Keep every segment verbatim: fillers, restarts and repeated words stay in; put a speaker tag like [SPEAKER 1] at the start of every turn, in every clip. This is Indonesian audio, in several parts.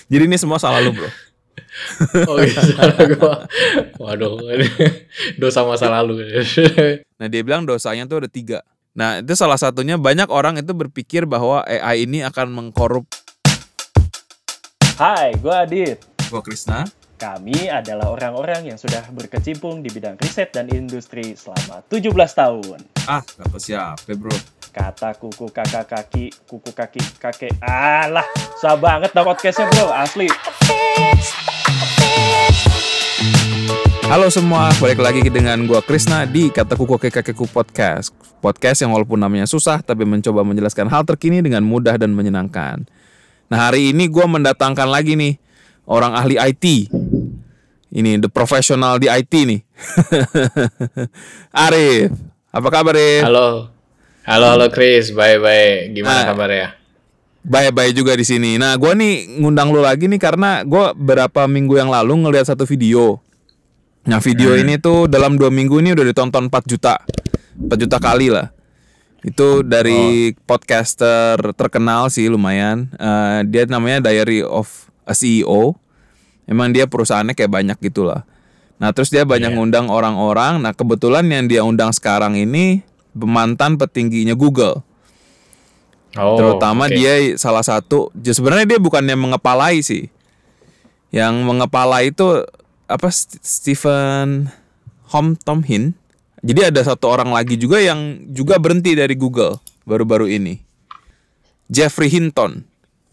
[SPEAKER 1] Jadi ini semua salah lu, bro.
[SPEAKER 2] Oh iya, salah gua. Waduh, dosa masa lalu.
[SPEAKER 1] Nah, dia bilang dosanya tuh ada tiga. Nah, itu salah satunya banyak orang itu berpikir bahwa A I ini akan mengkorup.
[SPEAKER 3] Hai, gue Adit.
[SPEAKER 1] Gua Krisna.
[SPEAKER 3] Kami adalah orang-orang yang sudah berkecimpung di bidang riset dan industri selama tujuh belas tahun.
[SPEAKER 1] Ah, kata siapa, bro?
[SPEAKER 3] Kata kuku kakak kaki, kuku kaki kakek. Alah, susah banget dah podcastnya, bro. Asli.
[SPEAKER 1] Halo semua, balik lagi dengan gua Krisna di Kata Kuku Kakekku Podcast. Podcast yang walaupun namanya susah, tapi mencoba menjelaskan hal terkini dengan mudah dan menyenangkan. Nah, hari ini gua mendatangkan lagi nih orang ahli I T. Ini the professional di I T nih. Arif, apa kabar, Arif?
[SPEAKER 2] Halo. Halo, halo Chris. Baik-baik. Gimana
[SPEAKER 1] Nah,
[SPEAKER 2] kabarnya?
[SPEAKER 1] Baik-baik juga di sini. Nah, gua nih ngundang lu lagi nih karena gua beberapa minggu yang lalu ngeliat satu video. Nah, video
[SPEAKER 2] Hmm.
[SPEAKER 1] ini tuh dalam dua minggu ini udah ditonton empat juta. empat juta kali lah. Itu dari podcaster terkenal sih lumayan. Eh, dia namanya Diary of a C E O. Emang dia perusahaannya kayak banyak gitu lah. Nah, terus dia banyak
[SPEAKER 2] Iya.
[SPEAKER 1] ngundang orang-orang. Nah, kebetulan yang dia undang sekarang ini mantan petingginya Google.
[SPEAKER 2] Oh,
[SPEAKER 1] Terutama
[SPEAKER 2] oke.
[SPEAKER 1] dia salah satu. ya Sebenarnya dia bukan yang mengepalai sih. Yang mengepalai itu apa? St- Stephen Hom Tom Hin. Jadi ada satu orang lagi juga yang juga berhenti dari Google baru-baru ini. Jeffrey Hinton.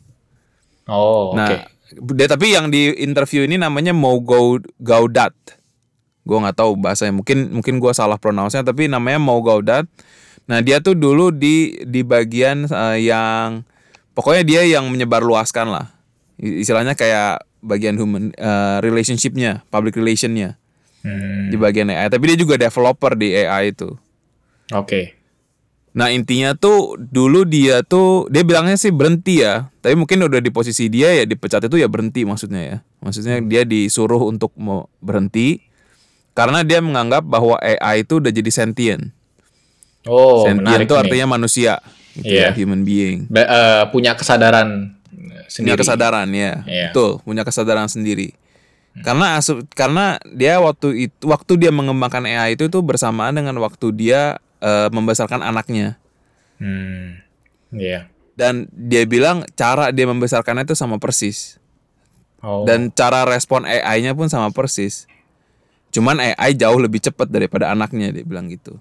[SPEAKER 2] Oh, oke.
[SPEAKER 1] Nah, dia tapi yang di interview ini namanya Mo Gau- Gaudat. Gue nggak tahu bahasanya. Mungkin mungkin gue salah pronounce-nya, tapi namanya Mo Gaudat. Nah, dia tuh dulu di di bagian eh, yang pokoknya dia yang menyebarluaskan lah. I- Istilahnya kayak bagian human eh, relationship-nya, public relation-nya
[SPEAKER 2] Hmm,
[SPEAKER 1] di bagian A I. Tapi dia juga developer di A I itu.
[SPEAKER 2] Oke.
[SPEAKER 1] Nah, intinya tuh dulu dia tuh dia bilangnya sih berhenti ya. Tapi mungkin udah di posisi dia ya dipecat itu ya berhenti maksudnya ya. Maksudnya dia disuruh untuk mau berhenti karena dia menganggap bahwa A I itu udah jadi sentient.
[SPEAKER 2] Oh,
[SPEAKER 1] Sentient
[SPEAKER 2] menarik
[SPEAKER 1] itu
[SPEAKER 2] nih.
[SPEAKER 1] artinya manusia, gitu
[SPEAKER 2] Iya.
[SPEAKER 1] ya, human being.
[SPEAKER 2] Ba- eh, punya kesadaran
[SPEAKER 1] Punya
[SPEAKER 2] sendiri.
[SPEAKER 1] kesadaran ya,
[SPEAKER 2] Iya.
[SPEAKER 1] betul, punya kesadaran sendiri. Karena asu- karena dia waktu itu waktu dia mengembangkan A I itu tuh bersamaan dengan waktu dia eh, membesarkan anaknya.
[SPEAKER 2] Hmm, Iya.
[SPEAKER 1] Dan dia bilang cara dia membesarkannya itu sama persis.
[SPEAKER 2] Oh.
[SPEAKER 1] Dan cara respon A I-nya pun sama persis. Cuman A I jauh lebih cepat daripada anaknya, dia bilang gitu.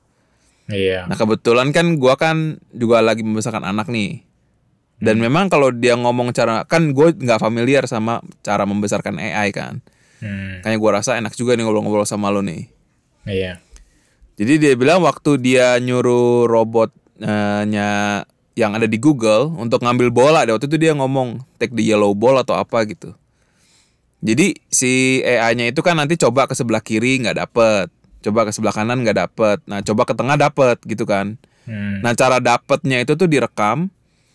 [SPEAKER 2] Iya.
[SPEAKER 1] Nah, kebetulan kan gua kan juga lagi membesarkan anak nih. Dan memang kalau dia ngomong cara, kan gue nggak familiar sama cara membesarkan A I kan.
[SPEAKER 2] Hmm,
[SPEAKER 1] Kayaknya gua rasa enak juga nih ngobrol-ngobrol sama lo nih.
[SPEAKER 2] Iya.
[SPEAKER 1] Jadi dia bilang waktu dia nyuruh robotnya yang ada di Google untuk ngambil bola, deh, waktu itu dia ngomong take the yellow ball atau apa gitu. Jadi si A I-nya itu kan nanti coba ke sebelah kiri nggak dapet, coba ke sebelah kanan nggak dapet, nah coba ke tengah dapet gitu kan.
[SPEAKER 2] Hmm,
[SPEAKER 1] Nah, cara dapetnya itu tuh direkam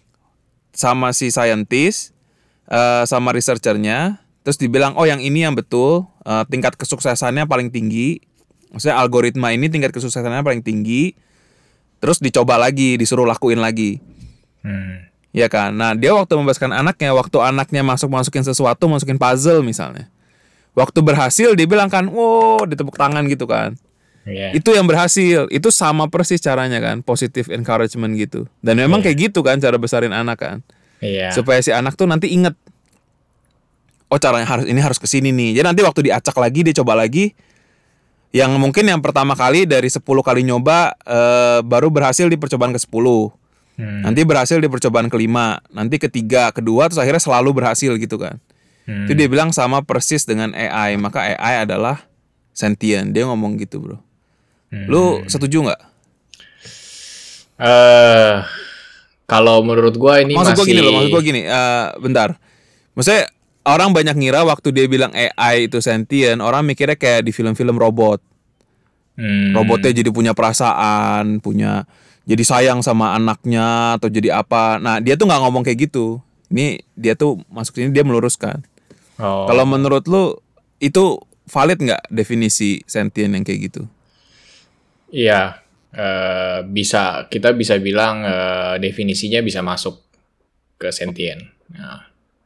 [SPEAKER 1] sama si scientist, eh, sama researchernya, terus dibilang oh yang ini yang betul, eh, tingkat kesuksesannya paling tinggi. Maksudnya algoritma ini tingkat kesuksesannya paling tinggi. Terus dicoba lagi, disuruh lakuin lagi.
[SPEAKER 2] hmm,
[SPEAKER 1] Ya kan. Nah, dia waktu membebaskan anaknya, waktu anaknya masuk-masukin sesuatu, masukin puzzle misalnya. Waktu berhasil dia bilang kan, wow, ditepuk tangan gitu kan.
[SPEAKER 2] Iya.
[SPEAKER 1] Itu yang berhasil. Itu sama persis caranya kan, positive encouragement gitu. Dan memang
[SPEAKER 2] Iya.
[SPEAKER 1] kayak gitu kan cara besarin anak kan.
[SPEAKER 2] Iya.
[SPEAKER 1] Supaya si anak tuh nanti inget, oh caranya harus ini harus kesini nih. Jadi nanti waktu diacak lagi, dia coba lagi. Yang mungkin yang pertama kali dari sepuluh kali nyoba eh, baru berhasil di percobaan ke sepuluh.
[SPEAKER 2] Hmm,
[SPEAKER 1] Nanti berhasil di percobaan kelima, nanti ketiga, kedua, terus akhirnya selalu berhasil gitu kan.
[SPEAKER 2] hmm.
[SPEAKER 1] Itu dia bilang sama persis dengan A I, maka A I adalah sentient. Dia ngomong gitu, bro.
[SPEAKER 2] Hmm.
[SPEAKER 1] Lu setuju nggak?
[SPEAKER 2] Eh, kalau menurut gua ini
[SPEAKER 1] Maksud
[SPEAKER 2] masih
[SPEAKER 1] gue gini loh, maksud gue gini, eh, bentar. Maksudnya orang banyak ngira waktu dia bilang A I itu sentient, orang mikirnya kayak di film-film robot.
[SPEAKER 2] Hmm,
[SPEAKER 1] Robotnya jadi punya perasaan, punya jadi sayang sama anaknya atau jadi apa. Nah, dia tuh nggak ngomong kayak gitu. Ini dia tuh masuk sini dia meluruskan.
[SPEAKER 2] oh,
[SPEAKER 1] Kalau menurut lu itu valid nggak definisi sentient yang kayak gitu?
[SPEAKER 2] Iya. eh, bisa kita bisa bilang eh, definisinya bisa masuk ke sentient. Nah,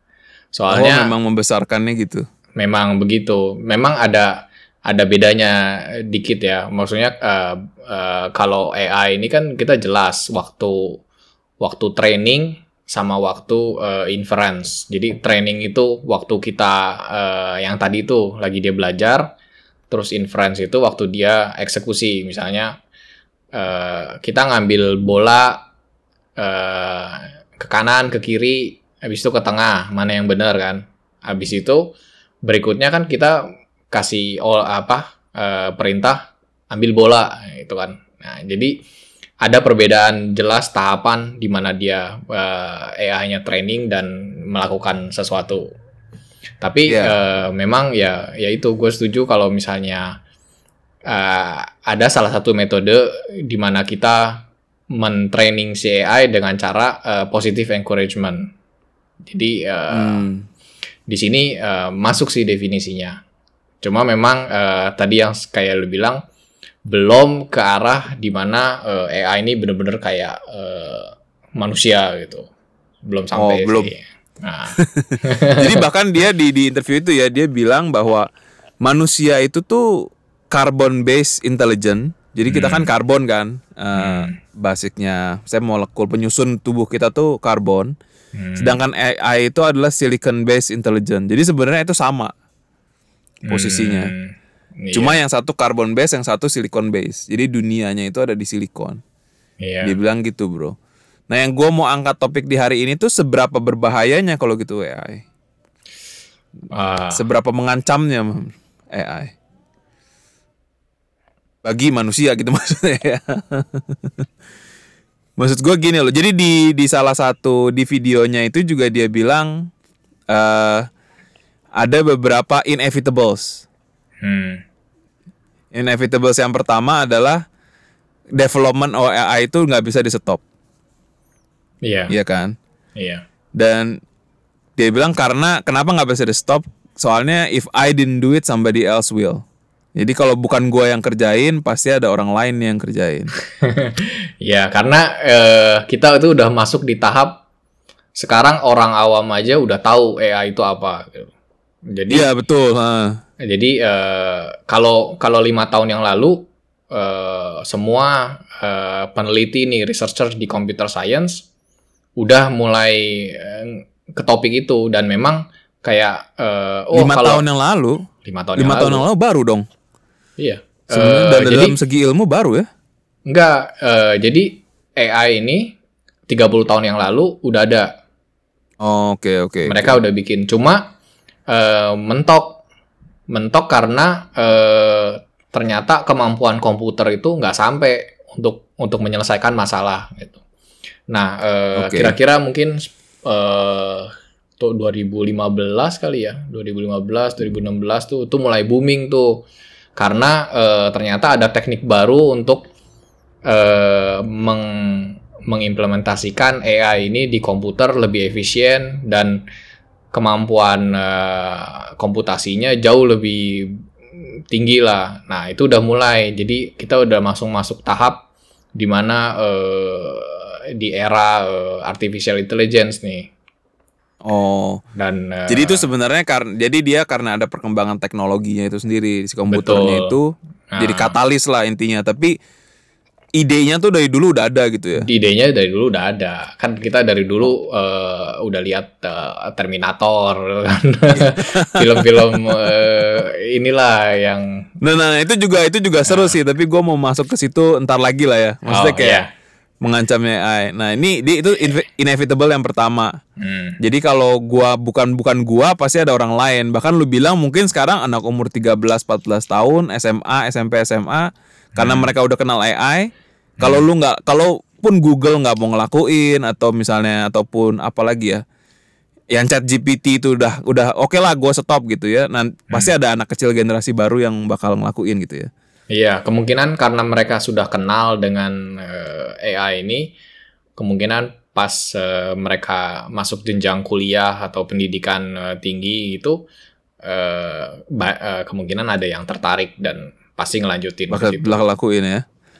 [SPEAKER 2] Soalnya
[SPEAKER 1] oh, memang membesarkannya gitu.
[SPEAKER 2] memang begitu. Memang ada ada bedanya dikit ya. Maksudnya uh, uh, kalau A I ini kan kita jelas waktu waktu training sama waktu uh, inference. Jadi training itu waktu kita uh, yang tadi itu lagi dia belajar, terus inference itu waktu dia eksekusi. Misalnya uh, kita ngambil bola uh, ke kanan, ke kiri, habis itu ke tengah, mana yang benar kan? Habis itu berikutnya kan kita kasih oh, apa uh, perintah ambil bola itu kan. Nah, jadi ada perbedaan jelas tahapan di mana dia uh, A I-nya training dan melakukan sesuatu. Tapi yeah. uh, memang ya ya itu gue setuju kalau misalnya uh, ada salah satu metode di mana kita men-training si A I dengan cara uh, positive encouragement. Jadi uh, hmm. di sini uh, masuk sih definisinya. Cuma memang uh, tadi yang kayak lu bilang belum ke arah di mana uh, A I ini benar-benar kayak uh, manusia gitu. Belum sampai
[SPEAKER 1] oh, belum.
[SPEAKER 2] sih. Nah.
[SPEAKER 1] Jadi bahkan dia di di interview itu ya dia bilang bahwa manusia itu tuh carbon based intelligence. Jadi kita hmm. kan karbon kan uh, hmm. basicnya. Saya molekul penyusun tubuh kita tuh karbon. Hmm. Sedangkan A I itu adalah silicon based intelligence. Jadi sebenarnya itu sama posisinya. Hmm. Iya. Cuma yang satu carbon based, yang satu silicon based. Jadi dunianya itu ada di silikon.
[SPEAKER 2] Iya.
[SPEAKER 1] Dia bilang gitu, bro. Nah, yang gue mau angkat topik di hari ini tuh seberapa berbahayanya kalau gitu A I. Ah. Seberapa mengancamnya A I bagi manusia gitu maksudnya ya. Maksud gue gini loh. Jadi di di salah satu di videonya itu juga dia bilang uh, ada beberapa inevitables. Hmm. Inevitables yang pertama adalah development A I itu nggak bisa di stop.
[SPEAKER 2] Iya.
[SPEAKER 1] Iya kan?
[SPEAKER 2] Iya.
[SPEAKER 1] Dan dia bilang karena kenapa nggak bisa di stop? Soalnya if I didn't do it, somebody else will. Jadi kalau bukan gue yang kerjain, pasti ada orang lain yang kerjain.
[SPEAKER 2] Ya, karena eh, kita itu udah masuk di tahap sekarang orang awam aja udah tahu A I itu apa. Jadi,
[SPEAKER 1] iya betul. Ha.
[SPEAKER 2] Jadi eh, kalau kalau lima tahun yang lalu eh, semua eh, peneliti nih, researcher di computer science udah mulai eh, ke topik itu dan memang kayak eh, oh
[SPEAKER 1] lima
[SPEAKER 2] kalau
[SPEAKER 1] tahun yang lalu,
[SPEAKER 2] lima tahun
[SPEAKER 1] lima
[SPEAKER 2] yang
[SPEAKER 1] tahun
[SPEAKER 2] lalu.
[SPEAKER 1] yang lalu baru dong.
[SPEAKER 2] Iya.
[SPEAKER 1] Sebenarnya
[SPEAKER 2] uh,
[SPEAKER 1] dan
[SPEAKER 2] jadi,
[SPEAKER 1] dalam segi ilmu baru ya?
[SPEAKER 2] Enggak. Uh, jadi A I ini tiga puluh tahun yang lalu udah ada.
[SPEAKER 1] Oh, oke okay, oke. Okay,
[SPEAKER 2] Mereka
[SPEAKER 1] okay.
[SPEAKER 2] udah bikin. Cuma uh, mentok, mentok karena uh, ternyata kemampuan komputer itu nggak sampai untuk untuk menyelesaikan masalah gitu. Nah, uh, okay. kira-kira mungkin uh, tuh dua ribu lima belas kali ya, dua ribu lima belas, dua ribu enam belas tuh tuh mulai booming tuh. Karena uh, ternyata ada teknik baru untuk uh, meng- mengimplementasikan A I ini di komputer lebih efisien dan kemampuan uh, komputasinya jauh lebih tinggi lah. Nah itu udah mulai, jadi kita udah langsung masuk tahap di mana uh, di era uh, artificial intelligence nih.
[SPEAKER 1] Oh,
[SPEAKER 2] dan uh,
[SPEAKER 1] jadi itu sebenarnya karena jadi dia karena ada perkembangan teknologinya itu sendiri si komputernya betul. Itu nah. Jadi katalis lah intinya. Tapi idenya tuh dari dulu udah ada gitu ya?
[SPEAKER 2] Idenya dari dulu udah ada. Kan kita dari dulu uh, udah lihat uh, Terminator kan, film-film uh, inilah yang.
[SPEAKER 1] Nah, nah itu juga itu juga seru nah. sih. Tapi gue mau masuk ke situ entar lagi lah ya. Maksudnya oh, kayak. Yeah. Mengancamnya A I. Nah ini di, itu inevitable yang pertama. Hmm. Jadi kalau gua bukan bukan gua pasti ada orang lain. Bahkan lu bilang mungkin sekarang anak umur tiga belas empat belas tahun S M A S M P S M A hmm. karena mereka udah kenal A I. Kalau hmm. lu nggak, kalaupun Google nggak mau ngelakuin atau misalnya ataupun apalagi ya, yang Chat G P T itu udah udah oke okay lah gua stop gitu ya. Nah hmm. pasti ada anak kecil generasi baru yang bakal ngelakuin gitu ya.
[SPEAKER 2] Iya, kemungkinan karena mereka sudah kenal dengan uh, A I ini, kemungkinan pas uh, mereka masuk jenjang kuliah atau pendidikan uh, tinggi itu, uh, ba- uh, kemungkinan ada yang tertarik dan pasti ngelanjutin.
[SPEAKER 1] Bakal lakuin ya.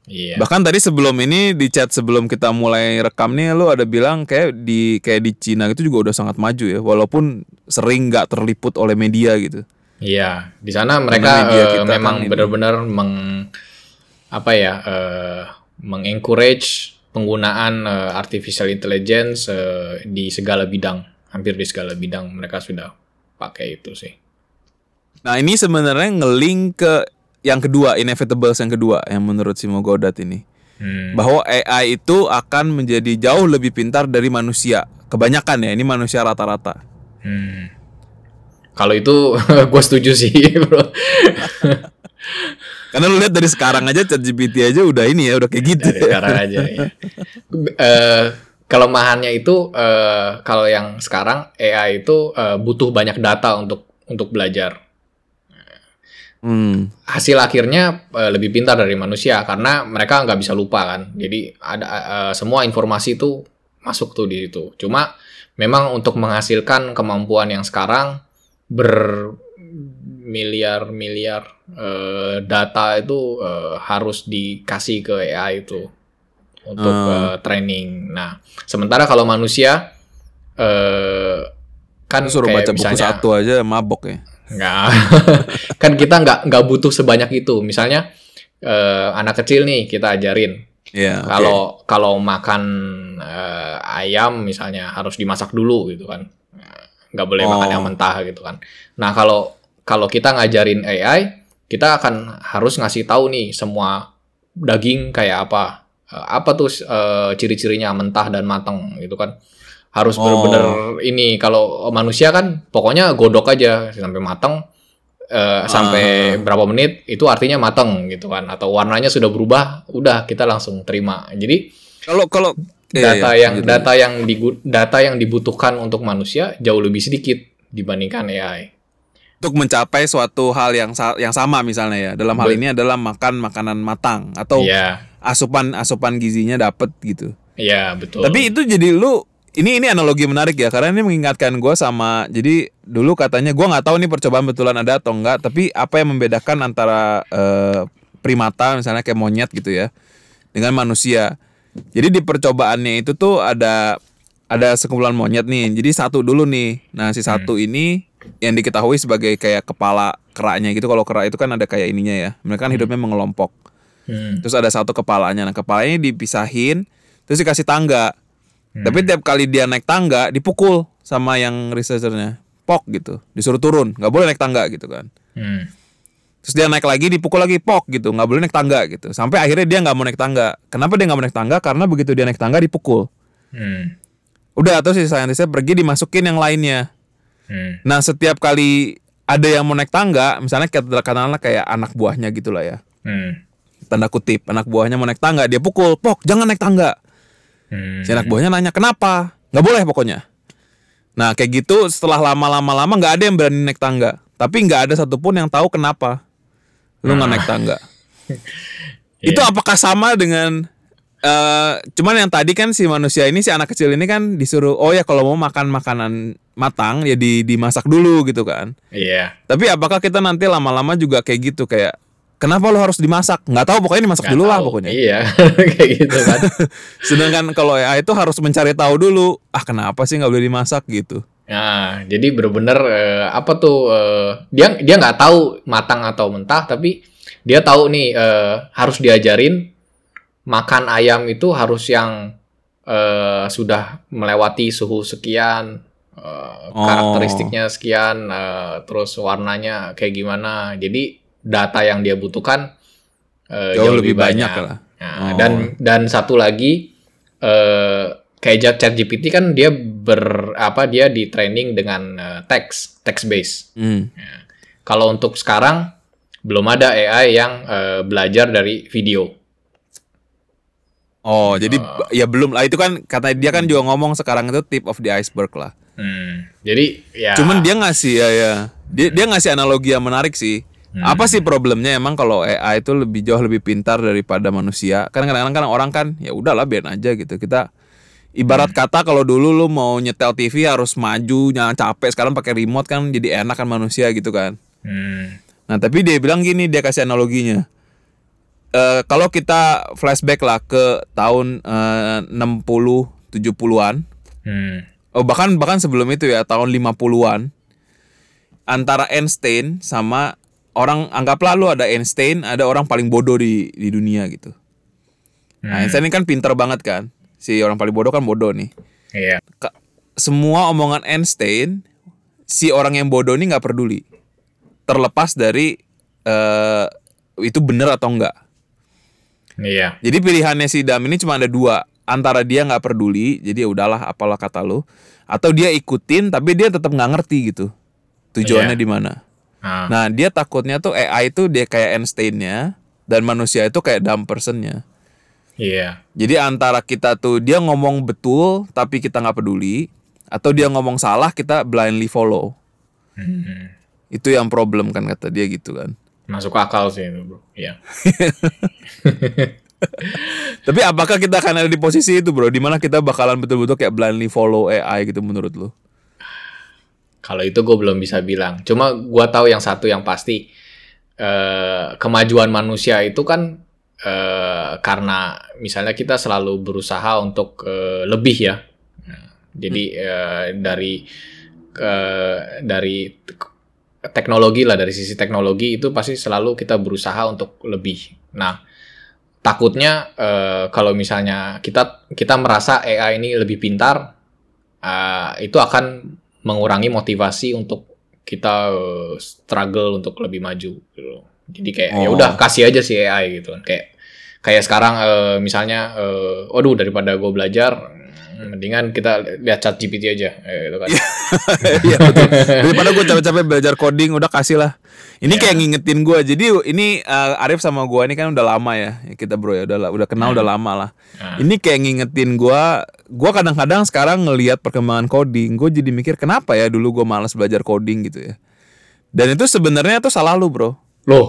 [SPEAKER 2] Iya.
[SPEAKER 1] Bahkan tadi sebelum ini di chat sebelum kita mulai rekam nih lu ada bilang kayak di kayak di Cina gitu juga udah sangat maju ya, walaupun sering nggak terliput oleh media gitu.
[SPEAKER 2] Iya, di sana
[SPEAKER 1] Karena
[SPEAKER 2] mereka
[SPEAKER 1] media
[SPEAKER 2] eh,
[SPEAKER 1] kita
[SPEAKER 2] memang
[SPEAKER 1] kan ini.
[SPEAKER 2] benar-benar meng apa ya eh, mengencourage penggunaan eh, artificial intelligence eh, di segala bidang, hampir di segala bidang mereka sudah pakai itu sih.
[SPEAKER 1] Nah ini sebenarnya ngelink ke yang kedua, inevitables yang kedua yang menurut Simo Gaudat ini.
[SPEAKER 2] Hmm.
[SPEAKER 1] Bahwa A I itu akan menjadi jauh lebih pintar dari manusia. Kebanyakan ya, ini manusia rata-rata.
[SPEAKER 2] Hmm. Kalau itu gue setuju sih, bro.
[SPEAKER 1] Karena lu lihat dari sekarang aja ChatGPT aja udah ini ya, udah kayak gitu.
[SPEAKER 2] Dari sekarang aja ya. Eh, kelemahannya itu eh, kalau yang sekarang A I itu eh, butuh banyak data untuk untuk belajar.
[SPEAKER 1] Hmm.
[SPEAKER 2] Hasil akhirnya uh, lebih pintar dari manusia karena mereka nggak bisa lupa kan. Jadi ada uh, semua informasi itu masuk tuh di situ. Cuma memang untuk menghasilkan kemampuan yang sekarang bermiliar-miliar uh, data itu uh, harus dikasih ke A I itu untuk uh, training. Nah, sementara kalau manusia uh, kan
[SPEAKER 1] Suruh
[SPEAKER 2] kayak
[SPEAKER 1] baca buku
[SPEAKER 2] misalnya,
[SPEAKER 1] satu aja mabok ya.
[SPEAKER 2] Nggak, kan kita nggak nggak butuh sebanyak itu. Misalnya eh, anak kecil nih kita ajarin.
[SPEAKER 1] Iya.
[SPEAKER 2] Kalau kalau makan eh, ayam misalnya harus dimasak dulu gitu kan. Nggak boleh
[SPEAKER 1] Oh.
[SPEAKER 2] makan yang mentah gitu kan. Nah kalau kalau kita ngajarin A I, kita akan harus ngasih tahu nih semua daging kayak apa, Eh, apa tuh eh, ciri-cirinya mentah dan matang gitu kan. Harus
[SPEAKER 1] Oh.
[SPEAKER 2] bener-bener ini. Kalau manusia kan pokoknya godok aja sampai matang, eh, sampai berapa menit itu artinya matang gitu kan, atau warnanya sudah berubah udah kita langsung terima. Jadi
[SPEAKER 1] Kalau kalau
[SPEAKER 2] data
[SPEAKER 1] iya, iya,
[SPEAKER 2] yang
[SPEAKER 1] lanjut,
[SPEAKER 2] data yang digu- data yang dibutuhkan untuk manusia jauh lebih sedikit dibandingkan A I.
[SPEAKER 1] untuk mencapai suatu hal yang sa- yang sama misalnya ya. Dalam hal
[SPEAKER 2] Bet-
[SPEAKER 1] ini adalah makan makanan matang atau
[SPEAKER 2] Iya,
[SPEAKER 1] asupan asupan gizinya dapet gitu.
[SPEAKER 2] iya betul.
[SPEAKER 1] Tapi itu jadi lu ini ini analogi menarik ya, karena ini mengingatkan gue sama, jadi dulu katanya gue nggak tahu nih percobaan betulan ada atau enggak, tapi apa yang membedakan antara eh, primata misalnya kayak monyet gitu ya dengan manusia. Jadi di percobaannya itu tuh ada ada sekumpulan monyet nih, jadi satu dulu nih. Nah si satu ini yang diketahui sebagai kayak kepala keraknya gitu. Kalau kerak itu kan ada kayak ininya ya, mereka kan hidupnya mengelompok.
[SPEAKER 2] Hmm.
[SPEAKER 1] Terus ada satu kepalanya. Nah kepalanya dipisahin, terus dikasih tangga.
[SPEAKER 2] Hmm.
[SPEAKER 1] Tapi tiap kali dia naik tangga dipukul sama yang researchernya, pok gitu, disuruh turun, nggak boleh naik tangga gitu kan.
[SPEAKER 2] Hmm.
[SPEAKER 1] Terus dia naik lagi dipukul lagi, pok gitu, nggak boleh naik tangga gitu. Sampai akhirnya dia nggak mau naik tangga. Kenapa dia nggak mau naik tangga? Karena begitu dia naik tangga dipukul.
[SPEAKER 2] Hmm.
[SPEAKER 1] Udah, terus si saintisnya pergi dimasukin yang lainnya.
[SPEAKER 2] Hmm.
[SPEAKER 1] Nah setiap kali ada yang mau naik tangga, misalnya katakanlah kayak anak buahnya gitulah ya,
[SPEAKER 2] Hmm.
[SPEAKER 1] tanda kutip, anak buahnya mau naik tangga, dia pukul, pok jangan naik tangga.
[SPEAKER 2] Hmm.
[SPEAKER 1] Si anak buahnya nanya kenapa? Nggak boleh pokoknya. Nah kayak gitu setelah lama-lama-lama nggak ada yang berani naik tangga. Tapi nggak ada satupun yang tahu kenapa lu nggak naik tangga. Itu apakah sama dengan eh cuman yang tadi kan si manusia ini, si anak kecil ini kan disuruh, oh ya kalau mau makan makanan matang ya di dimasak dulu gitu kan.
[SPEAKER 2] Iya.
[SPEAKER 1] Tapi apakah kita nanti lama-lama juga kayak gitu, kayak kenapa lo harus dimasak? Nggak tahu, pokoknya dimasak
[SPEAKER 2] Nggak
[SPEAKER 1] dulu lah
[SPEAKER 2] tahu.
[SPEAKER 1] pokoknya.
[SPEAKER 2] Iya, kayak gitu kan.
[SPEAKER 1] Sedangkan kalau A I itu harus mencari tahu dulu, ah kenapa sih nggak boleh dimasak gitu.
[SPEAKER 2] Nah, jadi bener-bener eh, apa tuh eh, dia dia nggak tahu matang atau mentah, tapi dia tahu nih eh, harus diajarin makan ayam itu harus yang eh, sudah melewati suhu sekian, eh,
[SPEAKER 1] Oh.
[SPEAKER 2] karakteristiknya sekian, eh, terus warnanya kayak gimana. Jadi data yang dia butuhkan eh,
[SPEAKER 1] Jauh lebih banyak lah.
[SPEAKER 2] Nah,
[SPEAKER 1] Oh.
[SPEAKER 2] Dan dan satu lagi eh, kayak ChatGPT kan dia ber apa dia di training dengan eh, teks text base.
[SPEAKER 1] Hmm.
[SPEAKER 2] Kalau untuk sekarang belum ada A I yang eh, belajar dari video.
[SPEAKER 1] Oh, jadi ya belum lah, itu kan kata dia kan juga ngomong sekarang itu tip of the iceberg lah.
[SPEAKER 2] Hmm, jadi ya.
[SPEAKER 1] Cuman dia ngasih ya ya. Dia dia ngasih analogi yang menarik sih.
[SPEAKER 2] Hmm.
[SPEAKER 1] Apa sih problemnya emang kalau A I itu lebih jauh lebih pintar daripada manusia? Kan kadang-kadang kan orang kan ya udahlah biarin aja gitu. Kita ibarat kata kalau dulu lu mau nyetel T V harus maju, jangan capek, sekarang pakai remote kan jadi enak kan manusia gitu kan.
[SPEAKER 2] Hmm,
[SPEAKER 1] Nah, tapi dia bilang gini, dia kasih analoginya. uh, kalau kita flashback lah ke tahun uh, enam puluh tujuh puluhan.
[SPEAKER 2] Hmm.
[SPEAKER 1] Oh bahkan bahkan sebelum itu ya, tahun lima puluhan. Antara Einstein sama orang, anggaplah lu ada Einstein, ada orang paling bodoh di di dunia gitu. Nah,
[SPEAKER 2] Hmm.
[SPEAKER 1] Einstein ini kan pinter banget kan. Si orang paling bodoh kan bodoh nih.
[SPEAKER 2] Iya.
[SPEAKER 1] Ka- Semua omongan Einstein, si orang yang bodoh ini nggak peduli. Terlepas dari uh, itu benar atau enggak.
[SPEAKER 2] Iya.
[SPEAKER 1] Jadi pilihannya si Dam ini cuma ada dua. Antara dia nggak peduli, jadi ya udahlah apalah kata lu, atau dia ikutin tapi dia tetap nggak ngerti gitu tujuannya
[SPEAKER 2] Iya.
[SPEAKER 1] di mana.
[SPEAKER 2] Ah.
[SPEAKER 1] Nah dia takutnya tuh A I itu dia kayak Einstein-nya dan manusia itu kayak dumb person-nya.
[SPEAKER 2] Iya.
[SPEAKER 1] Jadi antara kita tuh dia ngomong betul tapi kita nggak peduli, atau dia ngomong salah kita blindly follow.
[SPEAKER 2] Hmm.
[SPEAKER 1] Itu yang problem kan kata dia gitu kan.
[SPEAKER 2] Masuk akal sih itu, bro. Iya.
[SPEAKER 1] Tapi apakah kita akan ada di posisi itu bro, dimana kita bakalan betul-betul kayak blindly follow A I gitu menurut lu?
[SPEAKER 2] Kalau itu gue belum bisa bilang. Cuma gue tahu yang satu yang pasti, eh, kemajuan manusia itu kan eh, karena misalnya kita selalu berusaha untuk eh, lebih ya. Nah, jadi eh, dari eh, dari teknologi lah, dari sisi teknologi itu pasti selalu kita berusaha untuk lebih. Nah, takutnya eh, kalau misalnya kita kita merasa A I ini lebih pintar, eh, itu akan mengurangi motivasi untuk kita uh, struggle untuk lebih maju gitu. Jadi kayak ya
[SPEAKER 1] Oh.
[SPEAKER 2] udah kasih aja si A I gitu kan. Kayak kayak sekarang uh, misalnya uh, waduh daripada gue belajar mendingan kita lihat Chat G P T aja eh, gitu kan.
[SPEAKER 1] Iya betul. Daripada gue capek-capek belajar coding, udah kasih lah. Ini
[SPEAKER 2] Ya.
[SPEAKER 1] kayak ngingetin gue. Jadi ini uh, Arif sama gue ini kan udah lama ya, kita bro ya, udah udah kenal
[SPEAKER 2] Hmm.
[SPEAKER 1] udah lama lah.
[SPEAKER 2] Nah.
[SPEAKER 1] Ini kayak ngingetin gue. Gue kadang-kadang sekarang ngelihat perkembangan coding, gue jadi mikir kenapa ya dulu gue malas belajar coding gitu ya. Dan itu sebenarnya tuh salah lu bro.
[SPEAKER 2] Loh.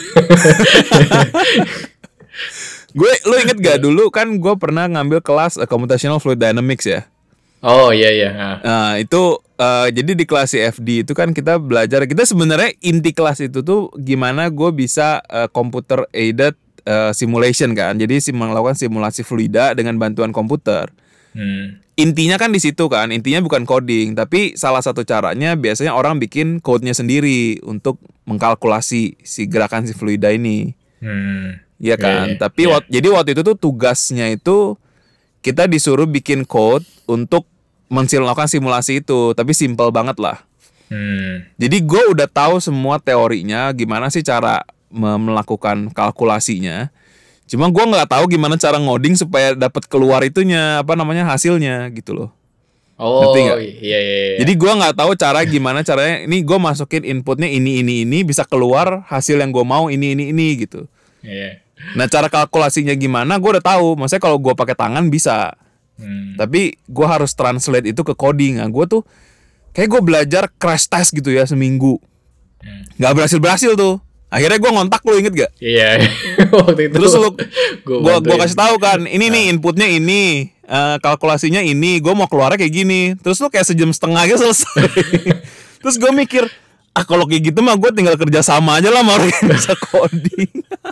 [SPEAKER 1] Gue, lu inget gak dulu kan gue pernah ngambil kelas uh, Computational Fluid Dynamics ya.
[SPEAKER 2] Oh iya iya. Nah.
[SPEAKER 1] Nah itu uh, jadi di kelas C F D itu kan kita belajar, kita sebenarnya inti kelas itu tuh gimana gue bisa uh, computer aided uh, simulation kan. Jadi sim- melakukan simulasi fluida dengan bantuan komputer.
[SPEAKER 2] Hmm.
[SPEAKER 1] Intinya kan di situ kan, intinya bukan coding, tapi salah satu caranya biasanya orang bikin code-nya sendiri untuk mengkalkulasi si gerakan si fluida ini.
[SPEAKER 2] Hmm.
[SPEAKER 1] Iya kan,
[SPEAKER 2] Iya, iya.
[SPEAKER 1] tapi
[SPEAKER 2] Iya.
[SPEAKER 1] wak- jadi waktu itu tuh tugasnya itu kita disuruh bikin code untuk melakukan simulasi itu, tapi simple banget lah.
[SPEAKER 2] Hmm.
[SPEAKER 1] Jadi gue udah tahu semua teorinya, gimana sih cara me- melakukan kalkulasinya. Cuma gue nggak tahu gimana cara ngoding supaya dapat keluar itunya, apa namanya hasilnya gitu loh.
[SPEAKER 2] Oh
[SPEAKER 1] Ngerti nggak?
[SPEAKER 2] iya iya. iya.
[SPEAKER 1] Jadi gue nggak tahu cara gimana caranya. Ini gue masukin inputnya ini ini ini bisa keluar hasil yang gue mau ini ini ini gitu.
[SPEAKER 2] Iya.
[SPEAKER 1] Nah cara kalkulasinya gimana gue udah tahu. Maksudnya kalau gue pakai tangan bisa,
[SPEAKER 2] Hmm.
[SPEAKER 1] tapi gue harus translate itu ke coding. Nah gue tuh kayak gue belajar crash test gitu ya seminggu,
[SPEAKER 2] Hmm.
[SPEAKER 1] nggak berhasil berhasil tuh. Akhirnya gue ngontak lu, inget gak?
[SPEAKER 2] Iya. Waktu itu
[SPEAKER 1] Terus lu
[SPEAKER 2] gua
[SPEAKER 1] gue
[SPEAKER 2] bantuin.
[SPEAKER 1] gue kasih tahu kan, ini nih inputnya ini, eh, kalkulasinya ini, gue mau keluarnya kayak gini. Terus lu kayak sejam setengah gitu selesai. Terus gue mikir, ah kalau kayak gitu mah gue tinggal kerja sama aja lah sama orang yang bisa coding.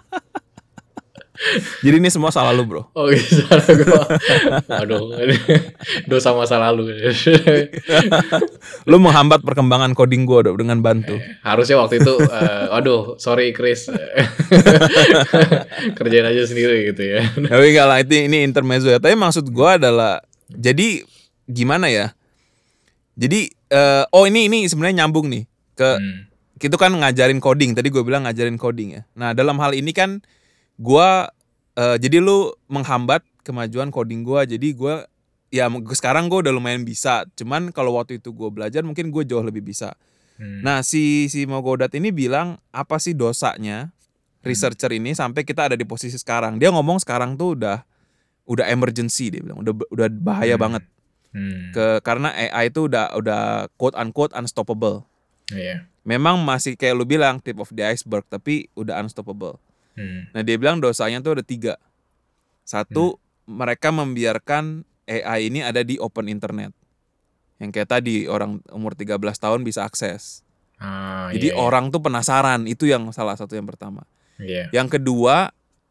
[SPEAKER 1] Jadi ini semua salah lu bro.
[SPEAKER 2] Oh gitu, salah gua. Aduh, dosa masa lalu.
[SPEAKER 1] Lu menghambat perkembangan coding gue dengan bantu.
[SPEAKER 2] Harusnya waktu itu, eh, aduh, sorry Chris, kerjain aja sendiri gitu ya.
[SPEAKER 1] Tapi enggak lah, itu ini intermezzo ya. Tapi maksud gue adalah, jadi gimana ya? Jadi eh, oh ini ini sebenarnya nyambung nih ke
[SPEAKER 2] Hmm.
[SPEAKER 1] kita kan ngajarin coding. Tadi gue bilang ngajarin coding ya. Nah dalam hal ini kan gue eh, jadi lu menghambat kemajuan coding gue. Jadi gue ya sekarang gue udah lumayan bisa. Cuman kalau waktu itu gue belajar mungkin gue jauh lebih bisa.
[SPEAKER 2] Hmm.
[SPEAKER 1] Nah si si Mogodat ini bilang apa sih dosanya researcher ini sampai kita ada di posisi sekarang. Dia ngomong sekarang tuh udah udah emergency, dia bilang udah udah bahaya
[SPEAKER 2] Hmm.
[SPEAKER 1] banget
[SPEAKER 2] Hmm.
[SPEAKER 1] ke karena A I itu udah udah quote unquote unstoppable.
[SPEAKER 2] Iya.
[SPEAKER 1] Memang masih kayak lu bilang tip of the iceberg tapi udah unstoppable.
[SPEAKER 2] Hmm.
[SPEAKER 1] Nah dia bilang dosanya tuh ada tiga. Satu, mereka membiarkan A I ini ada di open internet. Yang kayak tadi orang umur tiga belas tahun bisa akses.
[SPEAKER 2] Ah,
[SPEAKER 1] Jadi
[SPEAKER 2] iya, iya.
[SPEAKER 1] orang tuh penasaran, itu yang salah satu yang pertama.
[SPEAKER 2] Iya.
[SPEAKER 1] Yang kedua,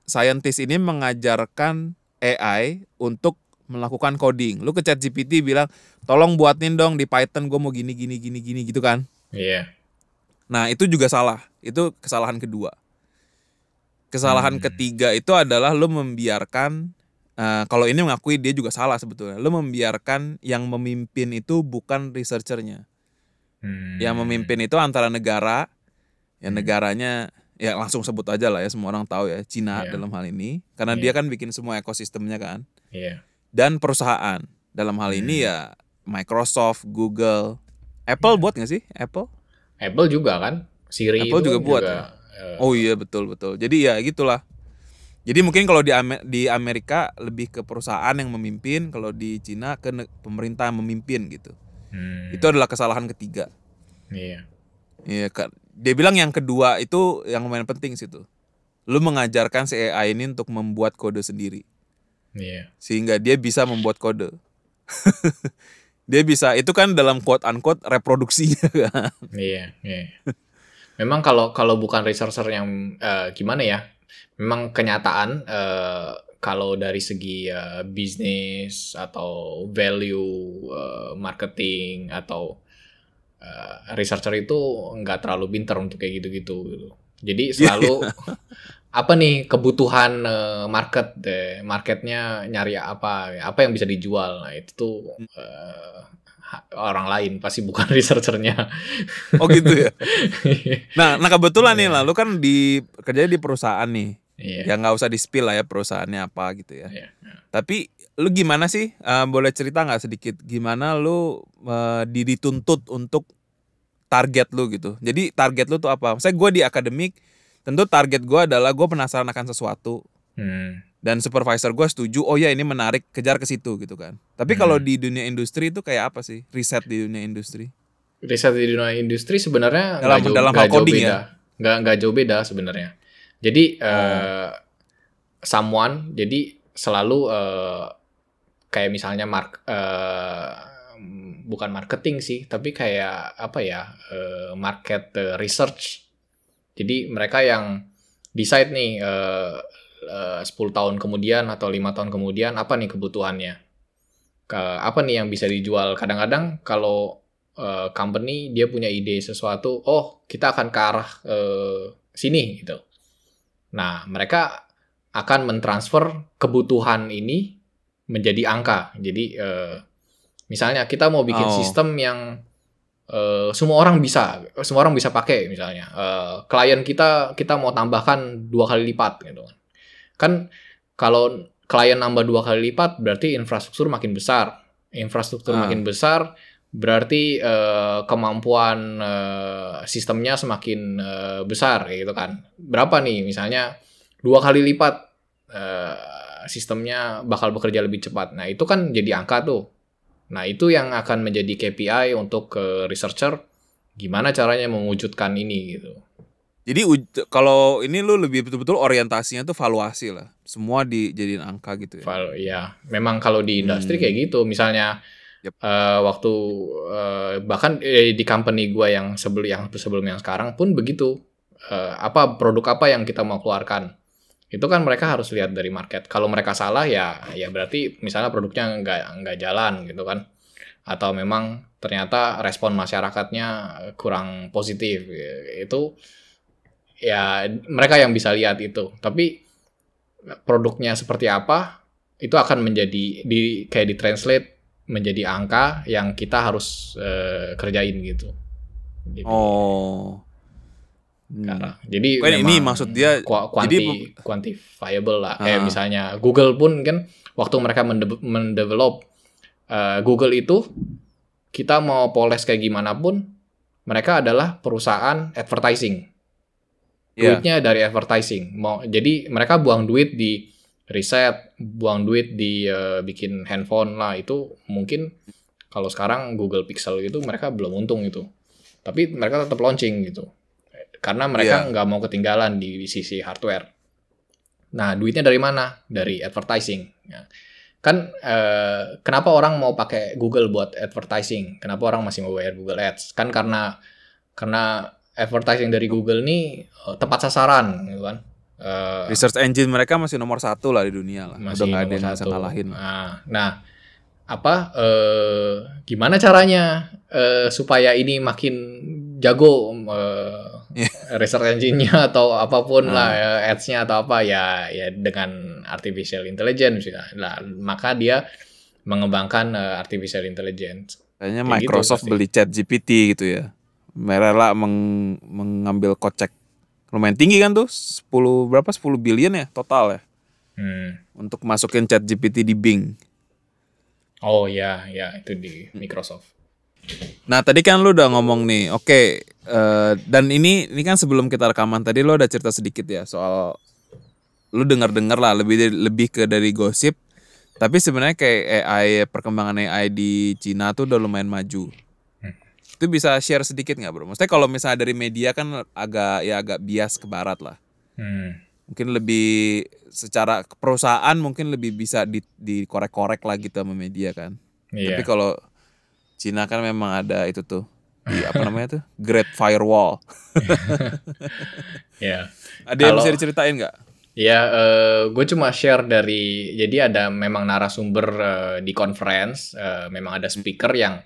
[SPEAKER 1] scientist ini mengajarkan A I untuk melakukan coding. Lu ke ChatGPT bilang, tolong buatin dong di Python gue mau gini gini gini gini gitu kan.
[SPEAKER 2] Iya.
[SPEAKER 1] Nah itu juga salah. Itu kesalahan kedua. Kesalahan
[SPEAKER 2] Hmm.
[SPEAKER 1] ketiga itu adalah lu membiarkan, uh, kalau ini mengakui dia juga salah sebetulnya. Lu membiarkan yang memimpin itu bukan researchernya.
[SPEAKER 2] Hmm.
[SPEAKER 1] Yang memimpin itu antara negara, ya
[SPEAKER 2] Hmm.
[SPEAKER 1] negaranya ya langsung sebut aja lah ya, semua orang tahu ya, Cina
[SPEAKER 2] Iya.
[SPEAKER 1] dalam hal ini. Karena
[SPEAKER 2] Iya.
[SPEAKER 1] dia kan bikin semua ekosistemnya kan.
[SPEAKER 2] Iya.
[SPEAKER 1] Dan perusahaan dalam hal ini
[SPEAKER 2] Hmm.
[SPEAKER 1] ya Microsoft, Google, Apple
[SPEAKER 2] Iya.
[SPEAKER 1] buat nggak sih? Apple?
[SPEAKER 2] Apple juga kan, Siri
[SPEAKER 1] Apple
[SPEAKER 2] itu
[SPEAKER 1] juga
[SPEAKER 2] kan
[SPEAKER 1] buat
[SPEAKER 2] juga.
[SPEAKER 1] ya?
[SPEAKER 2] eh,
[SPEAKER 1] Oh iya betul betul. Jadi ya gitulah. Jadi mungkin kalau di Amer- di Amerika lebih ke perusahaan yang memimpin, kalau di Cina ke ne- pemerintah yang memimpin gitu.
[SPEAKER 2] hmm.
[SPEAKER 1] Itu adalah kesalahan ketiga.
[SPEAKER 2] Iya.
[SPEAKER 1] Iya kan. Dia bilang yang kedua itu yang lumayan penting sih tuh. Lu mengajarkan si A I ini untuk membuat kode sendiri.
[SPEAKER 2] Iya.
[SPEAKER 1] Sehingga dia bisa membuat kode. Dia bisa, itu kan dalam quote unquote reproduksinya kan.
[SPEAKER 2] Iya, iya. Memang kalau kalau bukan researcher yang eh, gimana ya? Memang kenyataan eh, kalau dari segi eh, bisnis atau value eh, marketing atau eh, researcher itu nggak terlalu pintar untuk kayak gitu-gitu gitu. Jadi selalu apa nih kebutuhan eh, market deh, marketnya nyari apa, apa yang bisa dijual. Nah itu tuh eh, ha- orang lain pasti bukan researchernya.
[SPEAKER 1] Oh gitu ya. Nah, nah kebetulan nih
[SPEAKER 2] Iya.
[SPEAKER 1] lah, lu kan di kerja di perusahaan nih.
[SPEAKER 2] Iya.
[SPEAKER 1] Ya nggak usah di spill lah ya perusahaannya apa gitu ya.
[SPEAKER 2] Iya.
[SPEAKER 1] Tapi lu gimana sih? Eh, boleh cerita nggak sedikit gimana lu eh, di- dituntut untuk target lu gitu. Jadi target lu tuh apa? Misalnya gue di akademik, tentu target gue adalah gue penasaran akan sesuatu
[SPEAKER 2] Hmm.
[SPEAKER 1] dan supervisor gue setuju. Oh ya ini menarik, kejar ke situ gitu kan. Tapi
[SPEAKER 2] Hmm.
[SPEAKER 1] kalau di dunia industri itu kayak apa sih? Riset di dunia industri?
[SPEAKER 2] Riset di dunia industri sebenarnya
[SPEAKER 1] Dalam-
[SPEAKER 2] nggak jauh,
[SPEAKER 1] dalam
[SPEAKER 2] nggak
[SPEAKER 1] hal
[SPEAKER 2] jauh
[SPEAKER 1] coding
[SPEAKER 2] beda,
[SPEAKER 1] ya?
[SPEAKER 2] nggak nggak jauh beda sebenarnya. Jadi
[SPEAKER 1] Oh.
[SPEAKER 2] eh, someone, jadi selalu eh, kayak misalnya mark, eh, bukan marketing sih, tapi kayak apa ya, eh, market eh, research. Jadi mereka yang decide nih eh, eh, sepuluh tahun kemudian atau lima tahun kemudian apa nih kebutuhannya. Ke, apa nih yang bisa dijual. Kadang-kadang kalau uh, company dia punya ide sesuatu, oh kita akan ke arah uh, sini gitu. Nah mereka akan mentransfer kebutuhan ini menjadi angka. Jadi uh, misalnya kita mau bikin
[SPEAKER 1] Oh.
[SPEAKER 2] sistem yang uh, semua orang bisa, semua orang bisa pakai misalnya. Uh, klien kita kita mau tambahkan dua kali lipat gitu. Kan kalau klien nambah dua kali lipat berarti infrastruktur makin besar. Infrastruktur
[SPEAKER 1] Ah.
[SPEAKER 2] makin besar berarti eh, kemampuan eh, sistemnya semakin eh, besar kayak gitu kan. Berapa nih misalnya dua kali lipat eh, sistemnya bakal bekerja lebih cepat. Nah, itu kan jadi angka tuh. Nah, itu yang akan menjadi K P I untuk ke researcher gimana caranya mewujudkan ini gitu.
[SPEAKER 1] Jadi uj- kalau ini lu lebih betul-betul orientasinya tuh valuasi lah. Semua dijadiin angka gitu ya.
[SPEAKER 2] Val- ya, memang kalau di industri
[SPEAKER 1] Hmm.
[SPEAKER 2] kayak gitu, misalnya
[SPEAKER 1] Yep.
[SPEAKER 2] eh, waktu eh, bahkan eh, di company gua yang sebelum yang sebelum yang sekarang pun begitu. Eh, apa produk apa yang kita mau keluarkan, itu kan mereka harus lihat dari market. Kalau mereka salah ya, ya berarti misalnya produknya nggak nggak jalan gitu kan, atau memang ternyata respon masyarakatnya kurang positif, itu ya mereka yang bisa lihat itu. Tapi produknya seperti apa itu akan menjadi di kayak ditranslate menjadi angka yang kita harus eh, kerjain gitu. Jadi,
[SPEAKER 1] Oh. Hmm.
[SPEAKER 2] karena jadi
[SPEAKER 1] Kan ini
[SPEAKER 2] memang
[SPEAKER 1] maksud dia,
[SPEAKER 2] kwa-
[SPEAKER 1] jadi
[SPEAKER 2] kuanti, quantifiable lah. Eh
[SPEAKER 1] Ah.
[SPEAKER 2] misalnya Google pun kan waktu mereka mende- mendevelop eh, Google itu, kita mau poles kayak gimana pun mereka adalah perusahaan advertising.
[SPEAKER 1] ya.
[SPEAKER 2] Duitnya dari advertising. Mau jadi mereka buang duit di riset, buang duit di eh, bikin handphone lah, itu mungkin kalau sekarang Google Pixel gitu mereka belum untung itu. Tapi mereka tetap launching gitu. Karena mereka
[SPEAKER 1] Iya.
[SPEAKER 2] nggak mau ketinggalan di, di sisi hardware. Nah, duitnya dari mana? Dari advertising. Ya. Kan eh, kenapa orang mau pakai Google buat advertising? Kenapa orang masih mau bayar Google Ads? Kan karena karena advertising dari Google nih eh, tepat sasaran gitu kan. Uh,
[SPEAKER 1] Research engine mereka masih nomor satu lah di dunia lah.
[SPEAKER 2] masih
[SPEAKER 1] Udah nggak ada
[SPEAKER 2] nomor
[SPEAKER 1] yang bisa
[SPEAKER 2] satu.
[SPEAKER 1] ngalahin.
[SPEAKER 2] Nah, nah apa? Uh, gimana caranya uh, supaya ini makin jago uh,
[SPEAKER 1] Yeah.
[SPEAKER 2] research engine-nya atau apapun
[SPEAKER 1] Ah.
[SPEAKER 2] lah, ya, ads-nya atau apa ya, ya dengan artificial intelligence ya. Lah, maka dia mengembangkan uh, artificial intelligence.
[SPEAKER 1] Kayaknya
[SPEAKER 2] Kayak gitu
[SPEAKER 1] Microsoft
[SPEAKER 2] pasti.
[SPEAKER 1] beli ChatGPT gitu ya. Mereka meng- mengambil kocek lumayan tinggi kan tuh, sepuluh berapa sepuluh billion ya total ya
[SPEAKER 2] Hmm.
[SPEAKER 1] untuk masukin ChatGPT di Bing.
[SPEAKER 2] Oh ya, ya itu di Microsoft.
[SPEAKER 1] Nah tadi kan lu udah ngomong nih, oke, eh, dan ini ini kan sebelum kita rekaman tadi lu udah cerita sedikit ya soal lu dengar-dengar lah lebih dari- lebih ke dari gosip, tapi sebenarnya kayak A I perkembangan A I di Cina tuh udah lumayan maju.
[SPEAKER 2] Hmm.
[SPEAKER 1] Itu bisa share sedikit nggak bro? Maksudnya kalau misalnya dari media kan agak ya agak bias ke barat lah.
[SPEAKER 2] Hmm.
[SPEAKER 1] Mungkin lebih secara perusahaan mungkin lebih bisa di, dikorek-korek lah gitu sama media kan.
[SPEAKER 2] Iya.
[SPEAKER 1] Tapi kalau Cina kan memang ada itu tuh di apa namanya tuh Great Firewall.
[SPEAKER 2] Ya.
[SPEAKER 1] Ada yang
[SPEAKER 2] Kalau-
[SPEAKER 1] bisa diceritain nggak?
[SPEAKER 2] Ya, eh, gue cuma share dari, jadi ada memang narasumber eh, di conference, eh, memang ada speaker yang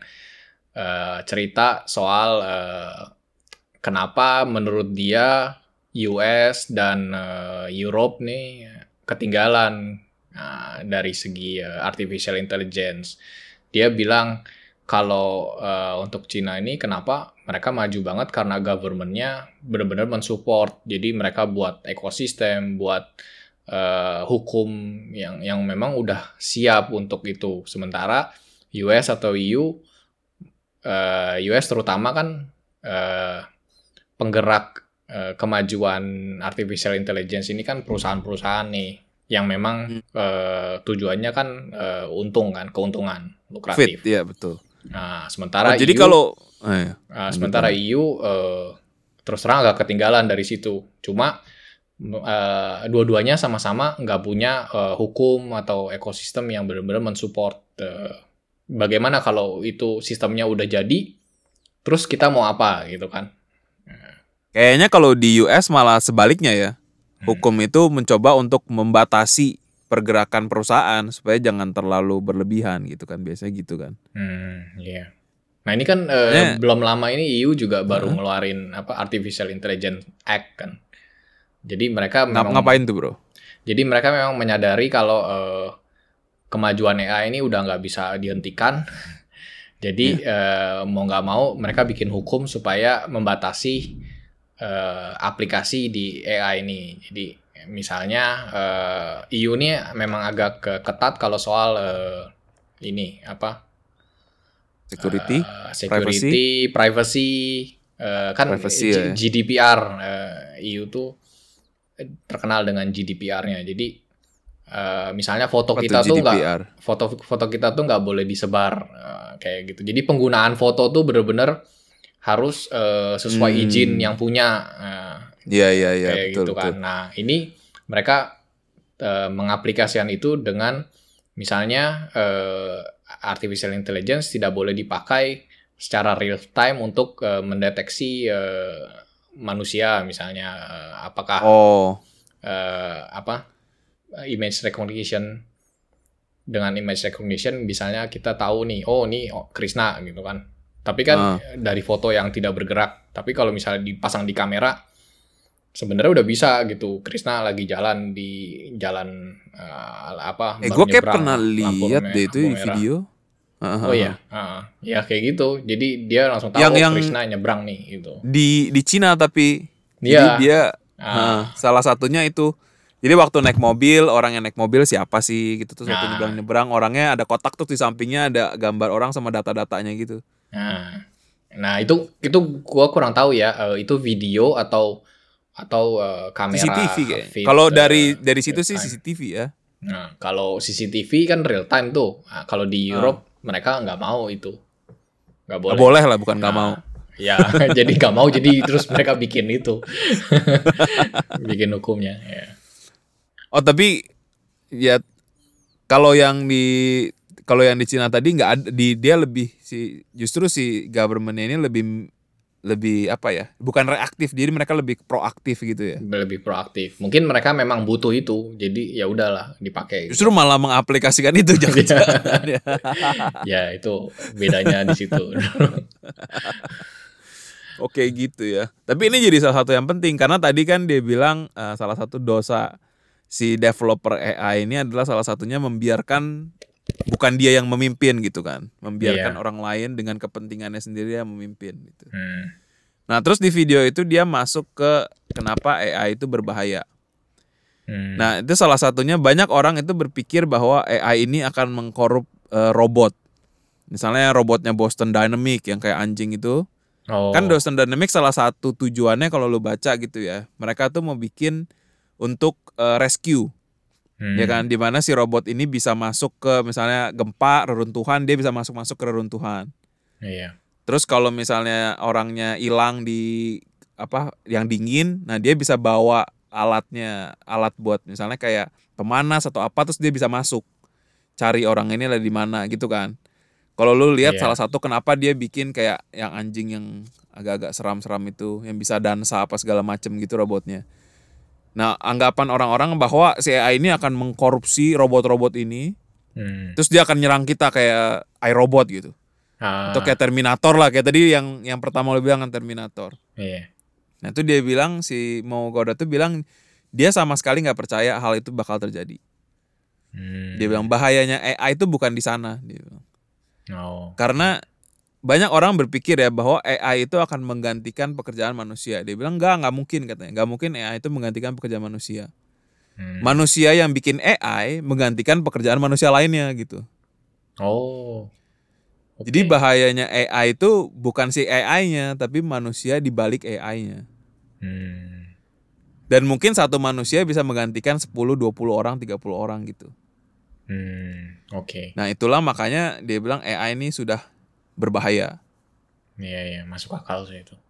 [SPEAKER 2] eh, cerita soal eh, kenapa menurut dia U S dan eh, Europe nih ketinggalan nah, dari segi eh, artificial intelligence. Dia bilang kalau eh, untuk Cina ini kenapa mereka maju banget karena government-nya benar-benar mensupport. Jadi mereka buat ekosistem, buat eh, hukum yang yang memang udah siap untuk itu. Sementara U S atau E U, eh, U S terutama kan eh, penggerak eh, kemajuan artificial intelligence ini kan perusahaan-perusahaan nih yang memang eh, tujuannya kan eh, untung kan, keuntungan,
[SPEAKER 1] Fit,
[SPEAKER 2] lukratif.
[SPEAKER 1] ya betul.
[SPEAKER 2] Nah,
[SPEAKER 1] Oh,
[SPEAKER 2] sementara
[SPEAKER 1] jadi
[SPEAKER 2] E U,
[SPEAKER 1] kalau eh,
[SPEAKER 2] Nah, sementara E U eh, terus terang agak ketinggalan dari situ. Cuma eh, dua-duanya sama-sama nggak punya eh, hukum atau ekosistem yang benar-benar mensupport. eh, bagaimana kalau itu sistemnya udah jadi, terus kita mau apa gitu kan?
[SPEAKER 1] kayaknya kalau di U S malah sebaliknya ya. Hukum itu mencoba untuk membatasi pergerakan perusahaan supaya jangan terlalu berlebihan gitu kan, biasanya gitu kan.
[SPEAKER 2] Hmm, iya. Nah ini kan eh,
[SPEAKER 1] Ya.
[SPEAKER 2] belum lama ini E U juga baru
[SPEAKER 1] Heeh.
[SPEAKER 2] ngeluarin apa Artificial Intelligence Act kan. Jadi mereka
[SPEAKER 1] Ngap-
[SPEAKER 2] memang
[SPEAKER 1] ngapain tuh bro?
[SPEAKER 2] Jadi mereka memang menyadari kalau eh, kemajuan A I ini udah nggak bisa dihentikan. Jadi eh, mau nggak mau mereka bikin hukum supaya membatasi eh, aplikasi di A I ini. Jadi misalnya eh, E U ini memang agak ke- ketat kalau soal eh, ini apa
[SPEAKER 1] Security,
[SPEAKER 2] eh, security, privacy, eh, kan
[SPEAKER 1] Privacy,
[SPEAKER 2] G-
[SPEAKER 1] ya.
[SPEAKER 2] G D P R eh, E U tuh terkenal dengan G D P R-nya. Jadi eh, misalnya foto
[SPEAKER 1] Apa
[SPEAKER 2] kita
[SPEAKER 1] tuh
[SPEAKER 2] tuh nggak
[SPEAKER 1] G D P R?
[SPEAKER 2] foto foto kita tuh nggak boleh disebar eh, kayak gitu. Jadi penggunaan foto tuh bener-bener harus eh, sesuai
[SPEAKER 1] Hmm.
[SPEAKER 2] izin yang punya eh,
[SPEAKER 1] Iya iya iya
[SPEAKER 2] kayak
[SPEAKER 1] betul
[SPEAKER 2] gitu kan.
[SPEAKER 1] betul.
[SPEAKER 2] Nah ini mereka eh, mengaplikasikan itu dengan misalnya eh, artificial intelligence tidak boleh dipakai secara real time untuk eh, mendeteksi eh, manusia misalnya eh, apakah
[SPEAKER 1] Oh,
[SPEAKER 2] eh, apa image recognition. Dengan image recognition misalnya kita tahu nih oh ini oh, Krishna gitu kan. Tapi kan
[SPEAKER 1] Ah.
[SPEAKER 2] dari foto yang tidak bergerak. Tapi kalau misalnya dipasang di kamera sebenarnya udah bisa gitu. Krishna lagi jalan di jalan eh, apa?
[SPEAKER 1] eh
[SPEAKER 2] baru
[SPEAKER 1] gue kayak
[SPEAKER 2] nyebrang,
[SPEAKER 1] pernah
[SPEAKER 2] lampu
[SPEAKER 1] lihat
[SPEAKER 2] merah,
[SPEAKER 1] deh itu
[SPEAKER 2] lampu
[SPEAKER 1] di
[SPEAKER 2] merah.
[SPEAKER 1] video. Heeh,
[SPEAKER 2] Oh
[SPEAKER 1] heeh.
[SPEAKER 2] iya, Heeh. ya kayak gitu. Jadi dia langsung tahu
[SPEAKER 1] Yang-
[SPEAKER 2] oh,
[SPEAKER 1] yang-
[SPEAKER 2] Krishna nyebrang nih gitu.
[SPEAKER 1] Di di Cina tapi jadi
[SPEAKER 2] Iya.
[SPEAKER 1] dia
[SPEAKER 2] Ah.
[SPEAKER 1] heeh, salah satunya itu. Jadi waktu naik mobil, orang yang naik mobil siapa sih gitu, terus waktu
[SPEAKER 2] Nah.
[SPEAKER 1] nyebrang-nyebrang orangnya ada kotak tuh di sampingnya ada gambar orang sama data-datanya gitu.
[SPEAKER 2] Nah, nah itu itu gua kurang tahu ya. eh, itu video atau atau eh, kamera
[SPEAKER 1] C C T V kayaknya.
[SPEAKER 2] feed,
[SPEAKER 1] Kalau
[SPEAKER 2] eh,
[SPEAKER 1] dari dari situ
[SPEAKER 2] real
[SPEAKER 1] sih
[SPEAKER 2] time.
[SPEAKER 1] C C T V ya.
[SPEAKER 2] Nah, kalau C C T V kan real time tuh. Nah, kalau di Europe mereka nggak mau itu. Nggak boleh.
[SPEAKER 1] Nggak boleh lah, bukan nggak
[SPEAKER 2] Nah,
[SPEAKER 1] mau.
[SPEAKER 2] Ya, jadi nggak mau. Jadi terus mereka bikin itu, bikin hukumnya. Ya.
[SPEAKER 1] Oh tapi ya kalau yang di kalau yang di Cina tadi nggak ada di dia lebih si justru si government ini lebih lebih apa ya? Bukan reaktif, jadi mereka lebih proaktif gitu ya.
[SPEAKER 2] Lebih proaktif. Mungkin mereka memang butuh itu, jadi ya udahlah dipakai.
[SPEAKER 1] Justru malah mengaplikasikan itu jangan-jangan ya.
[SPEAKER 2] Ya itu bedanya di situ.
[SPEAKER 1] Oke gitu ya. Tapi ini jadi salah satu yang penting karena tadi kan dia bilang uh, salah satu dosa si developer A I ini adalah salah satunya membiarkan bukan dia yang memimpin gitu kan, membiarkan
[SPEAKER 2] Iya.
[SPEAKER 1] orang lain dengan kepentingannya sendiri yang memimpin gitu.
[SPEAKER 2] Hmm.
[SPEAKER 1] Nah terus di video itu dia masuk ke kenapa A I itu berbahaya.
[SPEAKER 2] Hmm.
[SPEAKER 1] Nah itu salah satunya banyak orang itu berpikir bahwa A I ini akan mengkorup uh, robot. Misalnya robotnya Boston Dynamics yang kayak anjing itu.
[SPEAKER 2] Oh.
[SPEAKER 1] Kan Boston Dynamics salah satu tujuannya kalau lu baca gitu ya, mereka tuh mau bikin untuk uh, rescue.
[SPEAKER 2] Hmm.
[SPEAKER 1] Ya kan, dimana si robot ini bisa masuk ke misalnya gempa, reruntuhan, dia bisa masuk-masuk ke reruntuhan.
[SPEAKER 2] Iya.
[SPEAKER 1] Terus kalau misalnya orangnya hilang di apa yang dingin, nah dia bisa bawa alatnya, alat buat misalnya kayak pemanas atau apa, terus dia bisa masuk cari orang ini lah di mana gitu kan. Kalau lu lihat
[SPEAKER 2] Iya.
[SPEAKER 1] salah satu kenapa dia bikin kayak yang anjing yang agak-agak seram-seram itu, yang bisa dansa apa segala macem gitu robotnya. Nah, anggapan orang-orang bahwa si A I ini akan mengkorupsi robot-robot ini,
[SPEAKER 2] Hmm.
[SPEAKER 1] terus dia akan nyerang kita kayak iRobot gitu.
[SPEAKER 2] Ah,
[SPEAKER 1] Atau kayak Terminator lah, kayak tadi yang yang pertama lo bilang kan Terminator.
[SPEAKER 2] iya.
[SPEAKER 1] Nah itu dia bilang, si Mo Gaudat tuh bilang dia sama sekali nggak percaya hal itu bakal terjadi.
[SPEAKER 2] Hmm.
[SPEAKER 1] Dia bilang bahayanya A I itu bukan di sana. Dia bilang.
[SPEAKER 2] Oh.
[SPEAKER 1] Karena banyak orang berpikir ya bahwa A I itu akan menggantikan pekerjaan manusia. Dia bilang enggak, enggak mungkin katanya. Enggak mungkin A I itu menggantikan pekerjaan manusia.
[SPEAKER 2] Hmm.
[SPEAKER 1] Manusia yang bikin A I menggantikan pekerjaan manusia lainnya gitu.
[SPEAKER 2] Oh. Oke.
[SPEAKER 1] Jadi bahayanya A I itu bukan si A I-nya, tapi manusia di balik A I-nya.
[SPEAKER 2] Hmm.
[SPEAKER 1] Dan mungkin satu manusia bisa menggantikan sepuluh, dua puluh orang, tiga puluh orang gitu.
[SPEAKER 2] Hmm. Oke.
[SPEAKER 1] Nah itulah makanya dia bilang A I ini sudah berbahaya.
[SPEAKER 2] Iya, iya, masuk akal sih itu.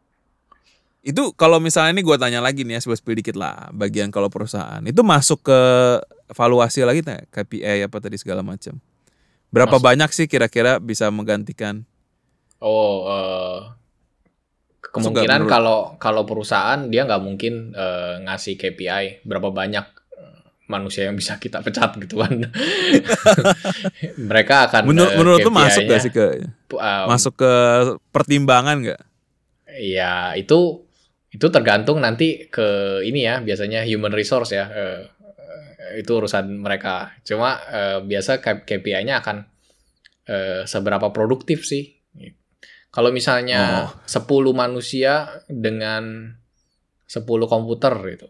[SPEAKER 1] Itu kalau misalnya ini gue tanya lagi nih ya, spill dikit lah bagian kalau perusahaan itu masuk ke valuasi lagi nggak, K P I apa tadi segala macam. Berapa
[SPEAKER 2] Masuk.
[SPEAKER 1] banyak sih kira-kira bisa menggantikan?
[SPEAKER 2] Oh, eh,
[SPEAKER 1] Masuk nggak
[SPEAKER 2] kemungkinan
[SPEAKER 1] menurut-
[SPEAKER 2] kalau kalau perusahaan dia nggak mungkin eh, ngasih K P I berapa banyak eh, manusia yang bisa kita pecat gitu kan. Mereka akan
[SPEAKER 1] Menur-
[SPEAKER 2] eh,
[SPEAKER 1] menurut lu masuk
[SPEAKER 2] K P I-nya,
[SPEAKER 1] gak sih ke
[SPEAKER 2] eh,
[SPEAKER 1] masuk ke pertimbangan nggak?
[SPEAKER 2] Ya itu itu tergantung nanti ke ini ya, biasanya human resource ya, eh, eh, itu urusan mereka. Cuma eh, biasa K P I-nya akan eh, seberapa produktif sih. Kalau misalnya
[SPEAKER 1] Oh.
[SPEAKER 2] sepuluh manusia dengan sepuluh komputer gitu,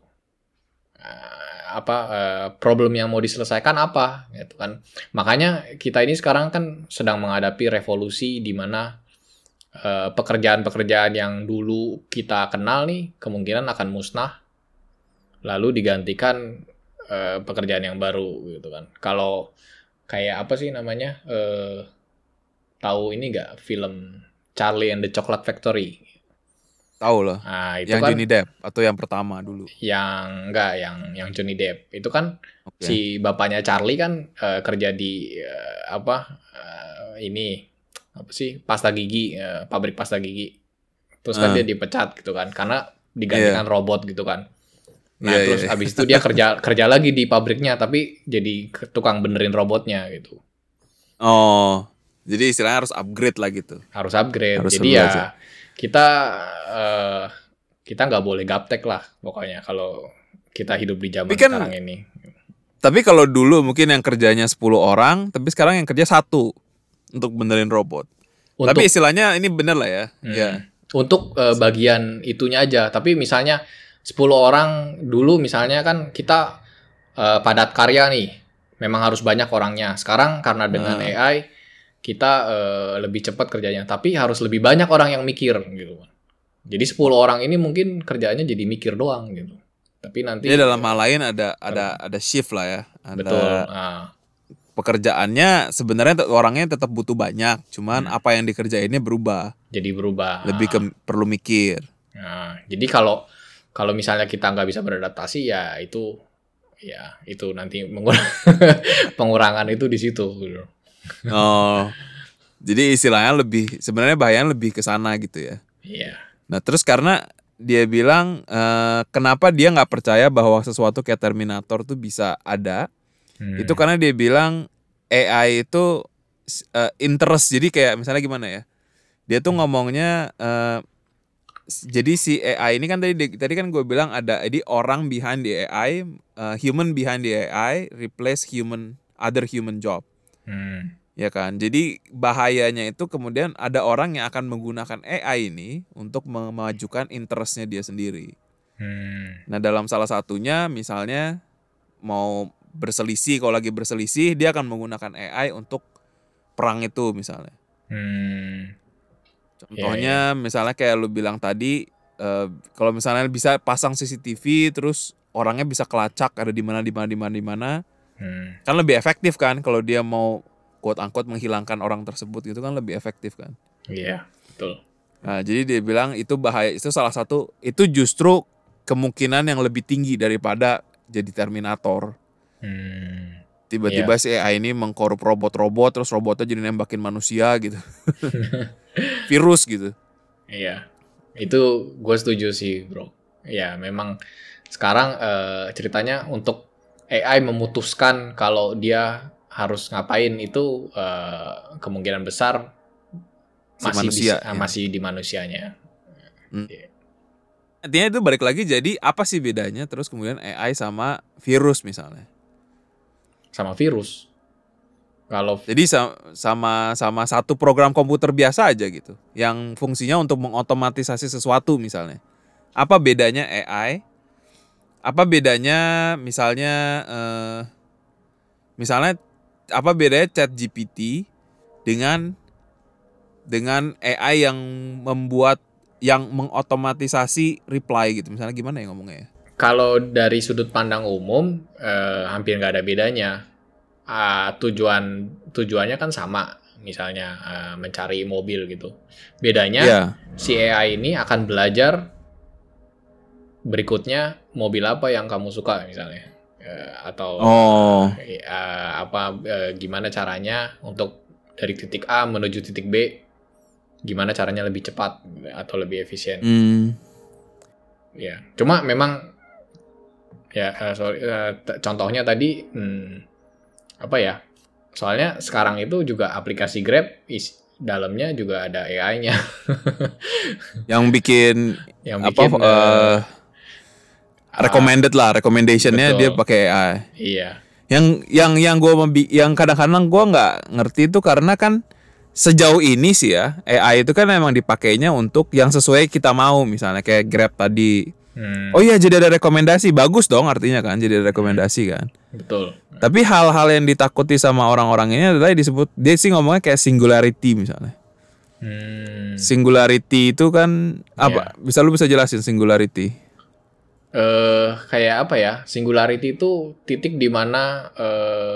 [SPEAKER 2] eh, apa eh, problem yang mau diselesaikan apa gitu kan. Makanya kita ini sekarang kan sedang menghadapi revolusi di mana eh, pekerjaan-pekerjaan yang dulu kita kenal nih kemungkinan akan musnah lalu digantikan eh, pekerjaan yang baru gitu kan. Kalau kayak apa sih namanya? eh, tahu ini nggak film Charlie and the Chocolate Factory?
[SPEAKER 1] Tahu lah.
[SPEAKER 2] Nah, itu
[SPEAKER 1] Yang
[SPEAKER 2] kan
[SPEAKER 1] Johnny Depp atau yang pertama dulu.
[SPEAKER 2] yang enggak yang yang Johnny Depp. Itu kan
[SPEAKER 1] Oke.
[SPEAKER 2] si bapaknya Charlie kan eh, kerja di eh, apa eh, ini apa sih pasta gigi, eh, pabrik pasta gigi. Terus kan
[SPEAKER 1] Ah.
[SPEAKER 2] dia dipecat gitu kan karena digantikan robot gitu kan. Nah,
[SPEAKER 1] Iya,
[SPEAKER 2] terus
[SPEAKER 1] iya.
[SPEAKER 2] abis itu dia kerja kerja lagi di pabriknya tapi jadi ke- tukang benerin robotnya gitu.
[SPEAKER 1] Oh, jadi istilahnya harus upgrade lah gitu.
[SPEAKER 2] Harus upgrade.
[SPEAKER 1] Harus
[SPEAKER 2] Jadi
[SPEAKER 1] seru
[SPEAKER 2] ya
[SPEAKER 1] aja.
[SPEAKER 2] kita eh, kita nggak boleh gaptek lah pokoknya kalau kita hidup di zaman
[SPEAKER 1] Tapi kan-
[SPEAKER 2] sekarang ini.
[SPEAKER 1] Tapi kalau dulu mungkin yang kerjanya sepuluh orang, tapi sekarang yang kerja satu untuk benerin robot.
[SPEAKER 2] Untuk
[SPEAKER 1] Tapi istilahnya ini bener lah ya.
[SPEAKER 2] Hmm.
[SPEAKER 1] Ya.
[SPEAKER 2] Untuk eh, bagian itunya aja. Tapi misalnya sepuluh orang dulu misalnya kan kita eh, padat karya nih. Memang harus banyak orangnya. Sekarang karena dengan
[SPEAKER 1] Hmm.
[SPEAKER 2] A I kita eh, lebih cepat kerjanya. Tapi harus lebih banyak orang yang mikir gitu. Jadi sepuluh orang ini mungkin kerjaannya jadi mikir doang gitu. Tapi nanti
[SPEAKER 1] Jadi dalam hal lain ada ada ada shift lah ya. Ada
[SPEAKER 2] betul. Nah,
[SPEAKER 1] pekerjaannya sebenarnya tet- orangnya tetap butuh banyak, cuman
[SPEAKER 2] Hmm.
[SPEAKER 1] apa yang dikerjainnya berubah.
[SPEAKER 2] jadi berubah.
[SPEAKER 1] Lebih ke perlu mikir.
[SPEAKER 2] Nah, jadi kalau kalau misalnya kita nggak bisa beradaptasi ya itu ya itu nanti mengur- pengurangan itu di situ.
[SPEAKER 1] Oh. Jadi istilahnya lebih sebenarnya bahayanya lebih ke sana gitu ya.
[SPEAKER 2] Iya.
[SPEAKER 1] Nah terus karena dia bilang uh, kenapa dia nggak percaya bahwa sesuatu kayak Terminator tuh bisa ada, hmm. itu karena dia bilang A I itu uh, interest, jadi kayak misalnya gimana ya, dia tuh ngomongnya uh, jadi si A I ini kan tadi tadi kan gue bilang ada jadi orang behind the A I, uh, human behind the A I replace human other human job. Hmm. Ya kan, jadi bahayanya itu kemudian ada orang yang akan menggunakan A I ini untuk memajukan interestnya dia sendiri. Hmm. Nah dalam salah satunya misalnya mau berselisih, kalau lagi berselisih dia akan menggunakan A I untuk perang itu misalnya. Hmm. Contohnya yeah, yeah. misalnya kayak lu bilang tadi, uh, kalau misalnya bisa pasang C C T V terus orangnya bisa kelacak ada di mana di mana di mana di mana, hmm. kan lebih efektif kan kalau dia mau quote unquote menghilangkan orang tersebut gitu kan lebih efektif kan.
[SPEAKER 2] Iya, betul.
[SPEAKER 1] Nah, jadi dia bilang itu bahaya, itu salah satu, itu justru kemungkinan yang lebih tinggi daripada jadi Terminator. Hmm, Tiba-tiba iya. si A I ini mengkorup robot-robot terus robotnya jadi nembakin manusia gitu. Virus gitu.
[SPEAKER 2] Iya. Itu gue setuju sih, Bro. Ya, memang sekarang uh, ceritanya untuk A I memutuskan kalau dia harus ngapain itu uh, kemungkinan besar masih si manusia, bisa, ya. masih di manusianya. Hmm. Yeah.
[SPEAKER 1] Artinya itu balik lagi, jadi apa sih bedanya terus kemudian A I sama virus misalnya?
[SPEAKER 2] Sama virus. Kalau
[SPEAKER 1] jadi sama sama satu program komputer biasa aja gitu, yang fungsinya untuk mengotomatisasi sesuatu misalnya. Apa bedanya A I? Apa bedanya misalnya uh, misalnya apa bedanya ChatGPT dengan dengan A I yang membuat yang mengotomatisasi reply gitu, misalnya gimana ya ngomongnya ya?
[SPEAKER 2] Kalau dari sudut pandang umum eh, hampir nggak ada bedanya. Uh, tujuan tujuannya kan sama, misalnya uh, mencari mobil gitu. Bedanya yeah. si A I ini akan belajar berikutnya mobil apa yang kamu suka misalnya. Uh, atau oh. uh, apa uh, gimana caranya untuk dari titik A menuju titik B, gimana caranya lebih cepat atau lebih efisien. Mm. Ya, cuma memang ya uh, sorry, uh, t- contohnya tadi hmm, apa ya? Soalnya sekarang itu juga aplikasi Grab is dalamnya juga ada A I-nya.
[SPEAKER 1] Yang bikin yang bikin apa, uh, uh, recommended lah, recommendation-nya dia pakai A I.
[SPEAKER 2] Iya.
[SPEAKER 1] Yang yang yang gue yang kadang-kadang gue nggak ngerti itu karena kan sejauh ini sih ya A I itu kan memang dipakainya untuk yang sesuai kita mau, misalnya kayak Grab tadi. Hmm. Oh iya, jadi ada rekomendasi, bagus dong artinya kan, jadi ada rekomendasi kan.
[SPEAKER 2] Betul.
[SPEAKER 1] Tapi hal-hal yang ditakuti sama orang-orang ini adalah disebut, dia sih ngomongnya kayak singularity misalnya. Hmm. Singularity itu kan apa? Yeah. Bisa lu bisa jelasin singularity?
[SPEAKER 2] Uh, kayak apa ya? Singularity itu titik di mana uh,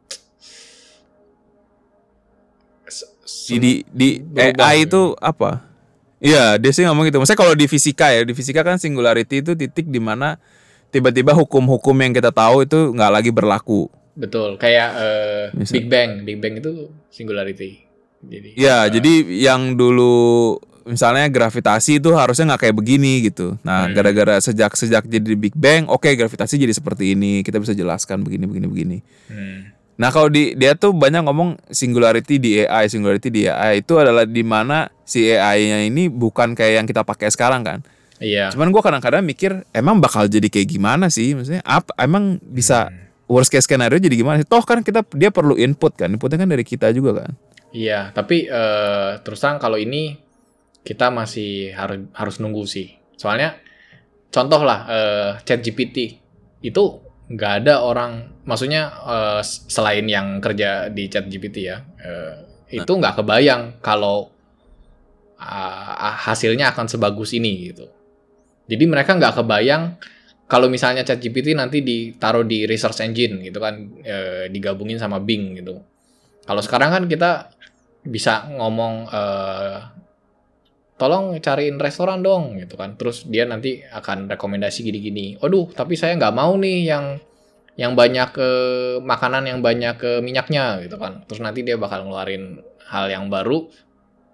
[SPEAKER 1] di di A I itu apa? Iya, dia sih ngomong gitu. Maksudnya kalau di fisika ya, di fisika kan singularity itu titik di mana tiba-tiba hukum-hukum yang kita tahu itu nggak lagi berlaku.
[SPEAKER 2] Betul, kayak uh, Big Bang, Big Bang itu singularity.
[SPEAKER 1] Jadi, ya, uh, jadi yang dulu misalnya gravitasi itu harusnya nggak kayak begini gitu. Nah, hmm. gara-gara sejak sejak jadi Big Bang, oke okay, gravitasi jadi seperti ini. Kita bisa jelaskan begini, begini, begini. Hmm. Nah, kalau di dia tuh banyak ngomong singularity di A I, singularity di A I itu adalah di mana si A I-nya ini bukan kayak yang kita pakai sekarang kan.
[SPEAKER 2] Iya.
[SPEAKER 1] Cuman gue kadang-kadang mikir emang bakal jadi kayak gimana sih, maksudnya apa emang bisa hmm. worst case scenario jadi gimana sih? Toh kan kita dia perlu input kan, inputnya kan dari kita juga kan.
[SPEAKER 2] Iya, tapi uh, terus terang kalau ini kita masih harus harus nunggu sih. Soalnya contoh lah uh, ChatGPT itu nggak ada orang, maksudnya uh, selain yang kerja di ChatGPT ya, uh, itu nggak kebayang kalau uh, hasilnya akan sebagus ini gitu. Jadi mereka nggak kebayang kalau misalnya ChatGPT nanti ditaruh di research engine gitu kan, e, digabungin sama Bing gitu. Kalau sekarang kan kita bisa ngomong, e, tolong cariin restoran dong gitu kan. Terus dia nanti akan rekomendasi gini-gini. Aduh, tapi saya nggak mau nih yang yang banyak ke makanan yang banyak ke minyaknya gitu kan. Terus nanti dia bakal ngeluarin hal yang baru.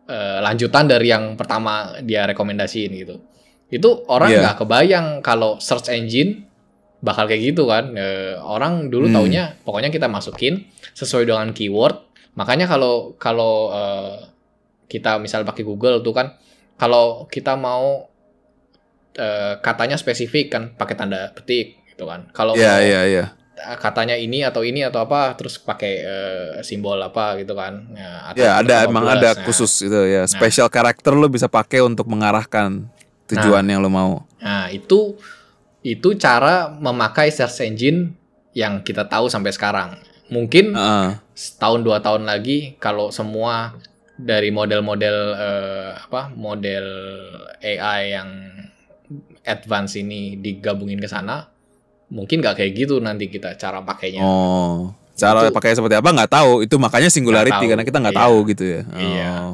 [SPEAKER 2] uh, lanjutan dari yang pertama dia rekomendasiin gitu. Itu orang nggak
[SPEAKER 1] Iya.
[SPEAKER 2] kebayang kalau search engine bakal kayak gitu kan. Uh, orang dulu
[SPEAKER 1] Hmm.
[SPEAKER 2] taunya pokoknya kita masukin sesuai dengan keyword. Makanya kalau kalau uh, kita misal pakai Google tuh kan, kalau kita mau uh, katanya spesifik kan pakai tanda petik gitu kan. Kalau
[SPEAKER 1] Iya,
[SPEAKER 2] mau
[SPEAKER 1] iya, iya.
[SPEAKER 2] katanya ini atau ini atau apa terus pakai uh, simbol apa gitu kan. Ya, atau
[SPEAKER 1] Ya, ada
[SPEAKER 2] lima
[SPEAKER 1] emang
[SPEAKER 2] belas.
[SPEAKER 1] ada
[SPEAKER 2] Nah,
[SPEAKER 1] khusus gitu ya. Special karakter lu bisa pakai untuk mengarahkan tujuan yang lu mau.
[SPEAKER 2] Nah, itu itu cara memakai search engine yang kita tahu sampai sekarang. Mungkin
[SPEAKER 1] Heeh.
[SPEAKER 2] setahun dua tahun lagi kalau semua dari model-model eh, apa model A I yang advance ini digabungin ke sana, mungkin nggak kayak gitu nanti kita cara pakainya.
[SPEAKER 1] Oh, cara
[SPEAKER 2] Itu-
[SPEAKER 1] pakai seperti apa nggak tahu. Itu makanya singularity
[SPEAKER 2] Nggak tahu.
[SPEAKER 1] karena kita nggak
[SPEAKER 2] Iya.
[SPEAKER 1] tahu gitu ya.
[SPEAKER 2] Iya.
[SPEAKER 1] Oh.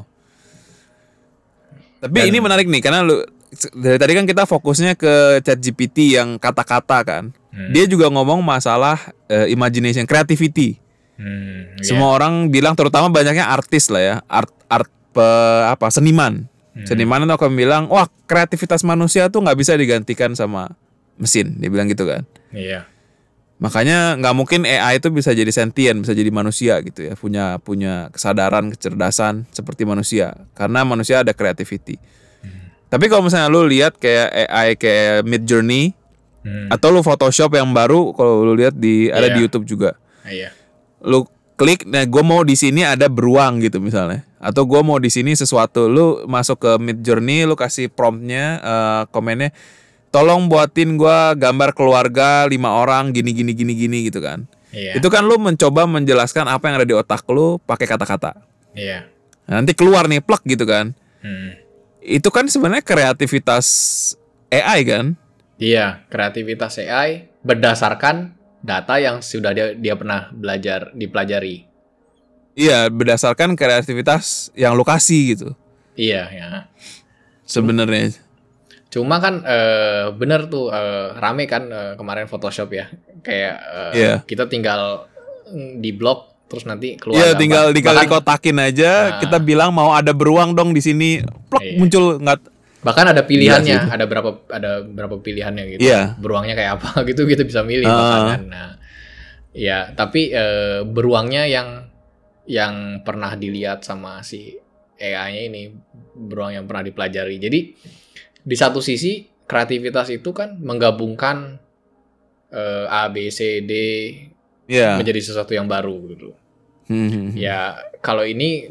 [SPEAKER 1] Tapi
[SPEAKER 2] Dan-
[SPEAKER 1] ini menarik nih karena lu dari tadi kan kita fokusnya ke ChatGPT yang kata-kata kan.
[SPEAKER 2] Hmm.
[SPEAKER 1] Dia juga ngomong masalah eh, imagination, creativity.
[SPEAKER 2] Hmm, iya.
[SPEAKER 1] Semua orang bilang, terutama banyaknya artis lah ya, art art pe- apa seniman.
[SPEAKER 2] Hmm.
[SPEAKER 1] Seniman itu akan bilang, wah kreativitas manusia tuh nggak bisa digantikan sama mesin. Dia bilang gitu kan.
[SPEAKER 2] Iya.
[SPEAKER 1] Makanya nggak mungkin A I itu bisa jadi sentient, bisa jadi manusia gitu ya, punya punya kesadaran, kecerdasan seperti manusia, karena manusia ada creativity. Tapi kalau misalnya lu lihat kayak A I kayak Midjourney
[SPEAKER 2] Hmm,
[SPEAKER 1] atau lu Photoshop yang baru, kalau lu lihat di ada di
[SPEAKER 2] Iya.
[SPEAKER 1] YouTube juga,
[SPEAKER 2] iya.
[SPEAKER 1] lu klik, nah gue mau di sini ada beruang gitu misalnya, atau gue mau di sini sesuatu, lu masuk ke Midjourney, lu kasih promptnya, eh, komennya, tolong buatin gue gambar keluarga lima orang gini gini gini gini gitu kan.
[SPEAKER 2] Iya.
[SPEAKER 1] Itu kan lu mencoba menjelaskan apa yang ada di otak lu pakai kata-kata.
[SPEAKER 2] Iya.
[SPEAKER 1] Nah, nanti keluar nih plek gitu kan.
[SPEAKER 2] Hmm.
[SPEAKER 1] Itu kan sebenarnya kreativitas A I kan.
[SPEAKER 2] Iya, kreativitas A I berdasarkan data yang sudah dia dia pernah belajar dipelajari.
[SPEAKER 1] Iya, berdasarkan kreativitas yang lu kasih gitu.
[SPEAKER 2] Iya, ya.
[SPEAKER 1] Sebenarnya.
[SPEAKER 2] Cuma kan eh, bener tuh eh, rame kan eh, kemarin Photoshop ya. Kayak eh,
[SPEAKER 1] Iya.
[SPEAKER 2] kita tinggal mm, di blok terus nanti keluar
[SPEAKER 1] Iya,
[SPEAKER 2] gambar.
[SPEAKER 1] tinggal tinggal
[SPEAKER 2] bahkan,
[SPEAKER 1] dikotakin aja,
[SPEAKER 2] Nah.
[SPEAKER 1] kita bilang mau ada beruang dong di sini. Plek
[SPEAKER 2] Iya.
[SPEAKER 1] muncul nggak.
[SPEAKER 2] bahkan ada
[SPEAKER 1] Iya
[SPEAKER 2] pilihannya,
[SPEAKER 1] sih.
[SPEAKER 2] ada berapa ada berapa pilihannya gitu.
[SPEAKER 1] Iya.
[SPEAKER 2] Beruangnya kayak apa gitu kita bisa milih
[SPEAKER 1] Ah.
[SPEAKER 2] bahkan kan. Nah, ya, tapi eh, beruangnya yang yang pernah dilihat sama si A I-nya ini, beruang yang pernah dipelajari. Jadi di satu sisi kreativitas itu kan menggabungkan eh, A, B, C, D
[SPEAKER 1] Iya.
[SPEAKER 2] menjadi sesuatu yang baru gitu.
[SPEAKER 1] Hmm.
[SPEAKER 2] Ya kalau ini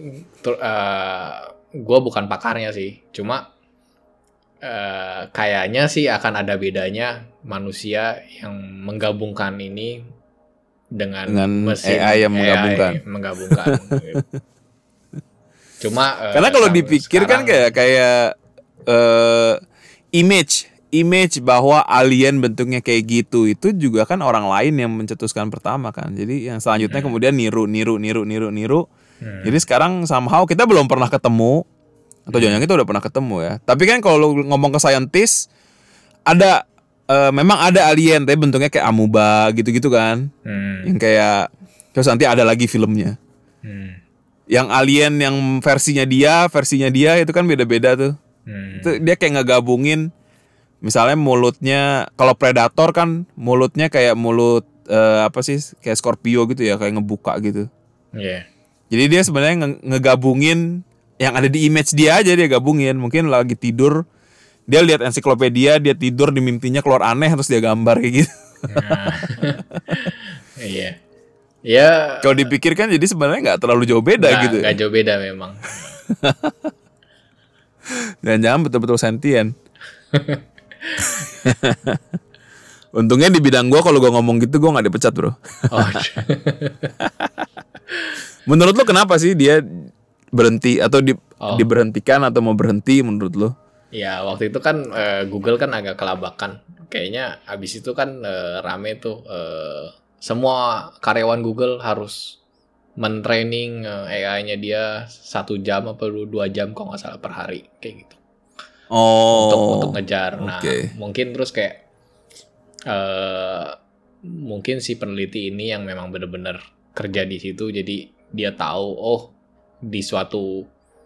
[SPEAKER 2] gue bukan pakarnya sih, cuma eh, kayaknya sih akan ada bedanya manusia yang menggabungkan ini dengan,
[SPEAKER 1] Dengan
[SPEAKER 2] mesin
[SPEAKER 1] A I yang menggabungkan.
[SPEAKER 2] menggabungkan. Cuma eh,
[SPEAKER 1] Karena kalau
[SPEAKER 2] sam-
[SPEAKER 1] dipikir kan
[SPEAKER 2] sekarang-
[SPEAKER 1] kayak kayak eh, image image bahwa alien bentuknya kayak gitu itu juga kan orang lain yang mencetuskan pertama kan. Jadi yang selanjutnya kemudian niru niru niru niru niru.
[SPEAKER 2] Hmm.
[SPEAKER 1] Jadi sekarang somehow kita belum pernah ketemu atau jangan kita udah pernah ketemu ya. Tapi kan kalau lu ngomong ke scientist ada eh, memang ada alien tapi bentuknya kayak amuba gitu-gitu kan.
[SPEAKER 2] Hmm,
[SPEAKER 1] Yang kayak terus nanti ada lagi filmnya.
[SPEAKER 2] hmm,
[SPEAKER 1] Yang alien yang versinya dia, versinya dia itu kan beda-beda tuh.
[SPEAKER 2] hmm.
[SPEAKER 1] Itu dia kayak ngegabungin misalnya mulutnya, kalau predator kan mulutnya kayak mulut eh, apa sih, kayak Scorpio gitu ya, kayak ngebuka gitu.
[SPEAKER 2] Iya.
[SPEAKER 1] Jadi dia sebenarnya nge- ngegabungin yang ada di image dia aja, dia gabungin. Mungkin lagi tidur dia lihat ensiklopedia, dia tidur di mimpinya keluar aneh terus dia gambar kayak gitu.
[SPEAKER 2] Nah. Iya. Ya,
[SPEAKER 1] Kalau dipikir kan jadi sebenarnya nggak terlalu jauh beda
[SPEAKER 2] nggak-
[SPEAKER 1] gitu.
[SPEAKER 2] nggak jauh beda memang.
[SPEAKER 1] Dan jangan betul-betul sentient. Untungnya di bidang gua kalau gua ngomong gitu gua nggak dipecat bro.
[SPEAKER 2] Oh,
[SPEAKER 1] Menurut lo kenapa sih dia berhenti atau di,
[SPEAKER 2] Oh.
[SPEAKER 1] diberhentikan atau mau berhenti menurut lo?
[SPEAKER 2] ya waktu itu kan eh, Google kan agak kelabakan. Kayaknya abis itu kan eh, rame tuh eh, semua karyawan Google harus mentraining eh, A I-nya dia satu jam apa dua jam kalau nggak salah per hari kayak gitu.
[SPEAKER 1] Oh,
[SPEAKER 2] untuk untuk ngejar. Nah,
[SPEAKER 1] oke.
[SPEAKER 2] mungkin terus kayak eh mungkin si peneliti ini yang memang benar-benar kerja di situ, jadi dia tahu oh di suatu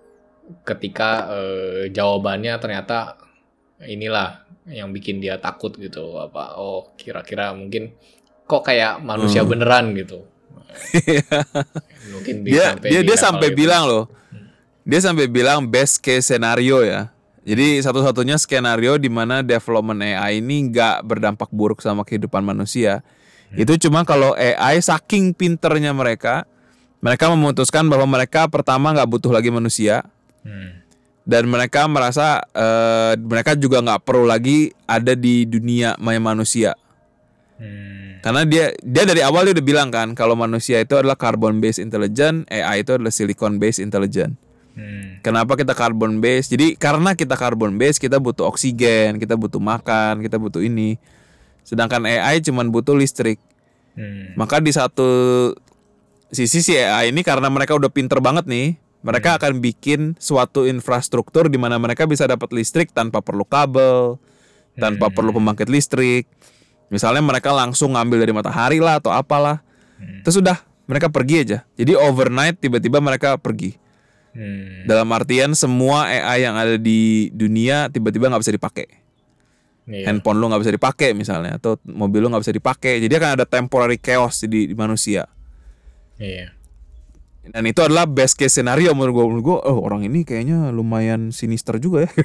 [SPEAKER 2] ketika eh, jawabannya ternyata inilah yang bikin dia takut gitu. Apa? Oh, kira-kira mungkin kok kayak manusia
[SPEAKER 1] Hmm.
[SPEAKER 2] beneran gitu. Mungkin
[SPEAKER 1] Dia
[SPEAKER 2] sampai
[SPEAKER 1] dia
[SPEAKER 2] di
[SPEAKER 1] dia
[SPEAKER 2] level
[SPEAKER 1] sampai
[SPEAKER 2] itu.
[SPEAKER 1] bilang loh. Dia sampai bilang best case scenario ya. Jadi satu-satunya skenario di mana development A I ini nggak berdampak buruk sama kehidupan manusia. Itu cuma kalau A I saking pinternya mereka, mereka memutuskan bahwa mereka pertama nggak butuh lagi manusia.
[SPEAKER 2] Hmm.
[SPEAKER 1] Dan mereka merasa eh, mereka juga nggak perlu lagi ada di dunia maya manusia.
[SPEAKER 2] Hmm.
[SPEAKER 1] Karena dia dia dari awal dia udah bilang kan kalau manusia itu adalah carbon based intelligence, A I itu adalah silicon based intelligence.
[SPEAKER 2] Hmm.
[SPEAKER 1] Kenapa kita carbon based? Jadi karena kita carbon based kita butuh oksigen, kita butuh makan, kita butuh ini. Sedangkan A I cuman butuh listrik.
[SPEAKER 2] Hmm.
[SPEAKER 1] Maka di satu sisi si A I ini karena mereka udah pinter banget nih, mereka akan bikin suatu infrastruktur di mana mereka bisa dapat listrik tanpa perlu kabel, tanpa perlu pembangkit listrik. Misalnya mereka langsung ngambil dari matahari lah atau apalah. Terus udah mereka pergi aja. Jadi overnight tiba-tiba mereka pergi.
[SPEAKER 2] Hmm.
[SPEAKER 1] Dalam artian semua A I yang ada di dunia tiba-tiba nggak bisa dipakai.
[SPEAKER 2] Iya.
[SPEAKER 1] Handphone lu nggak bisa dipakai misalnya, atau mobil lu nggak bisa dipakai. Jadi akan ada temporary chaos di, di manusia.
[SPEAKER 2] Iya.
[SPEAKER 1] Dan itu adalah best case scenario menurut gue. Menurut gue, oh orang ini kayaknya lumayan sinister juga ya.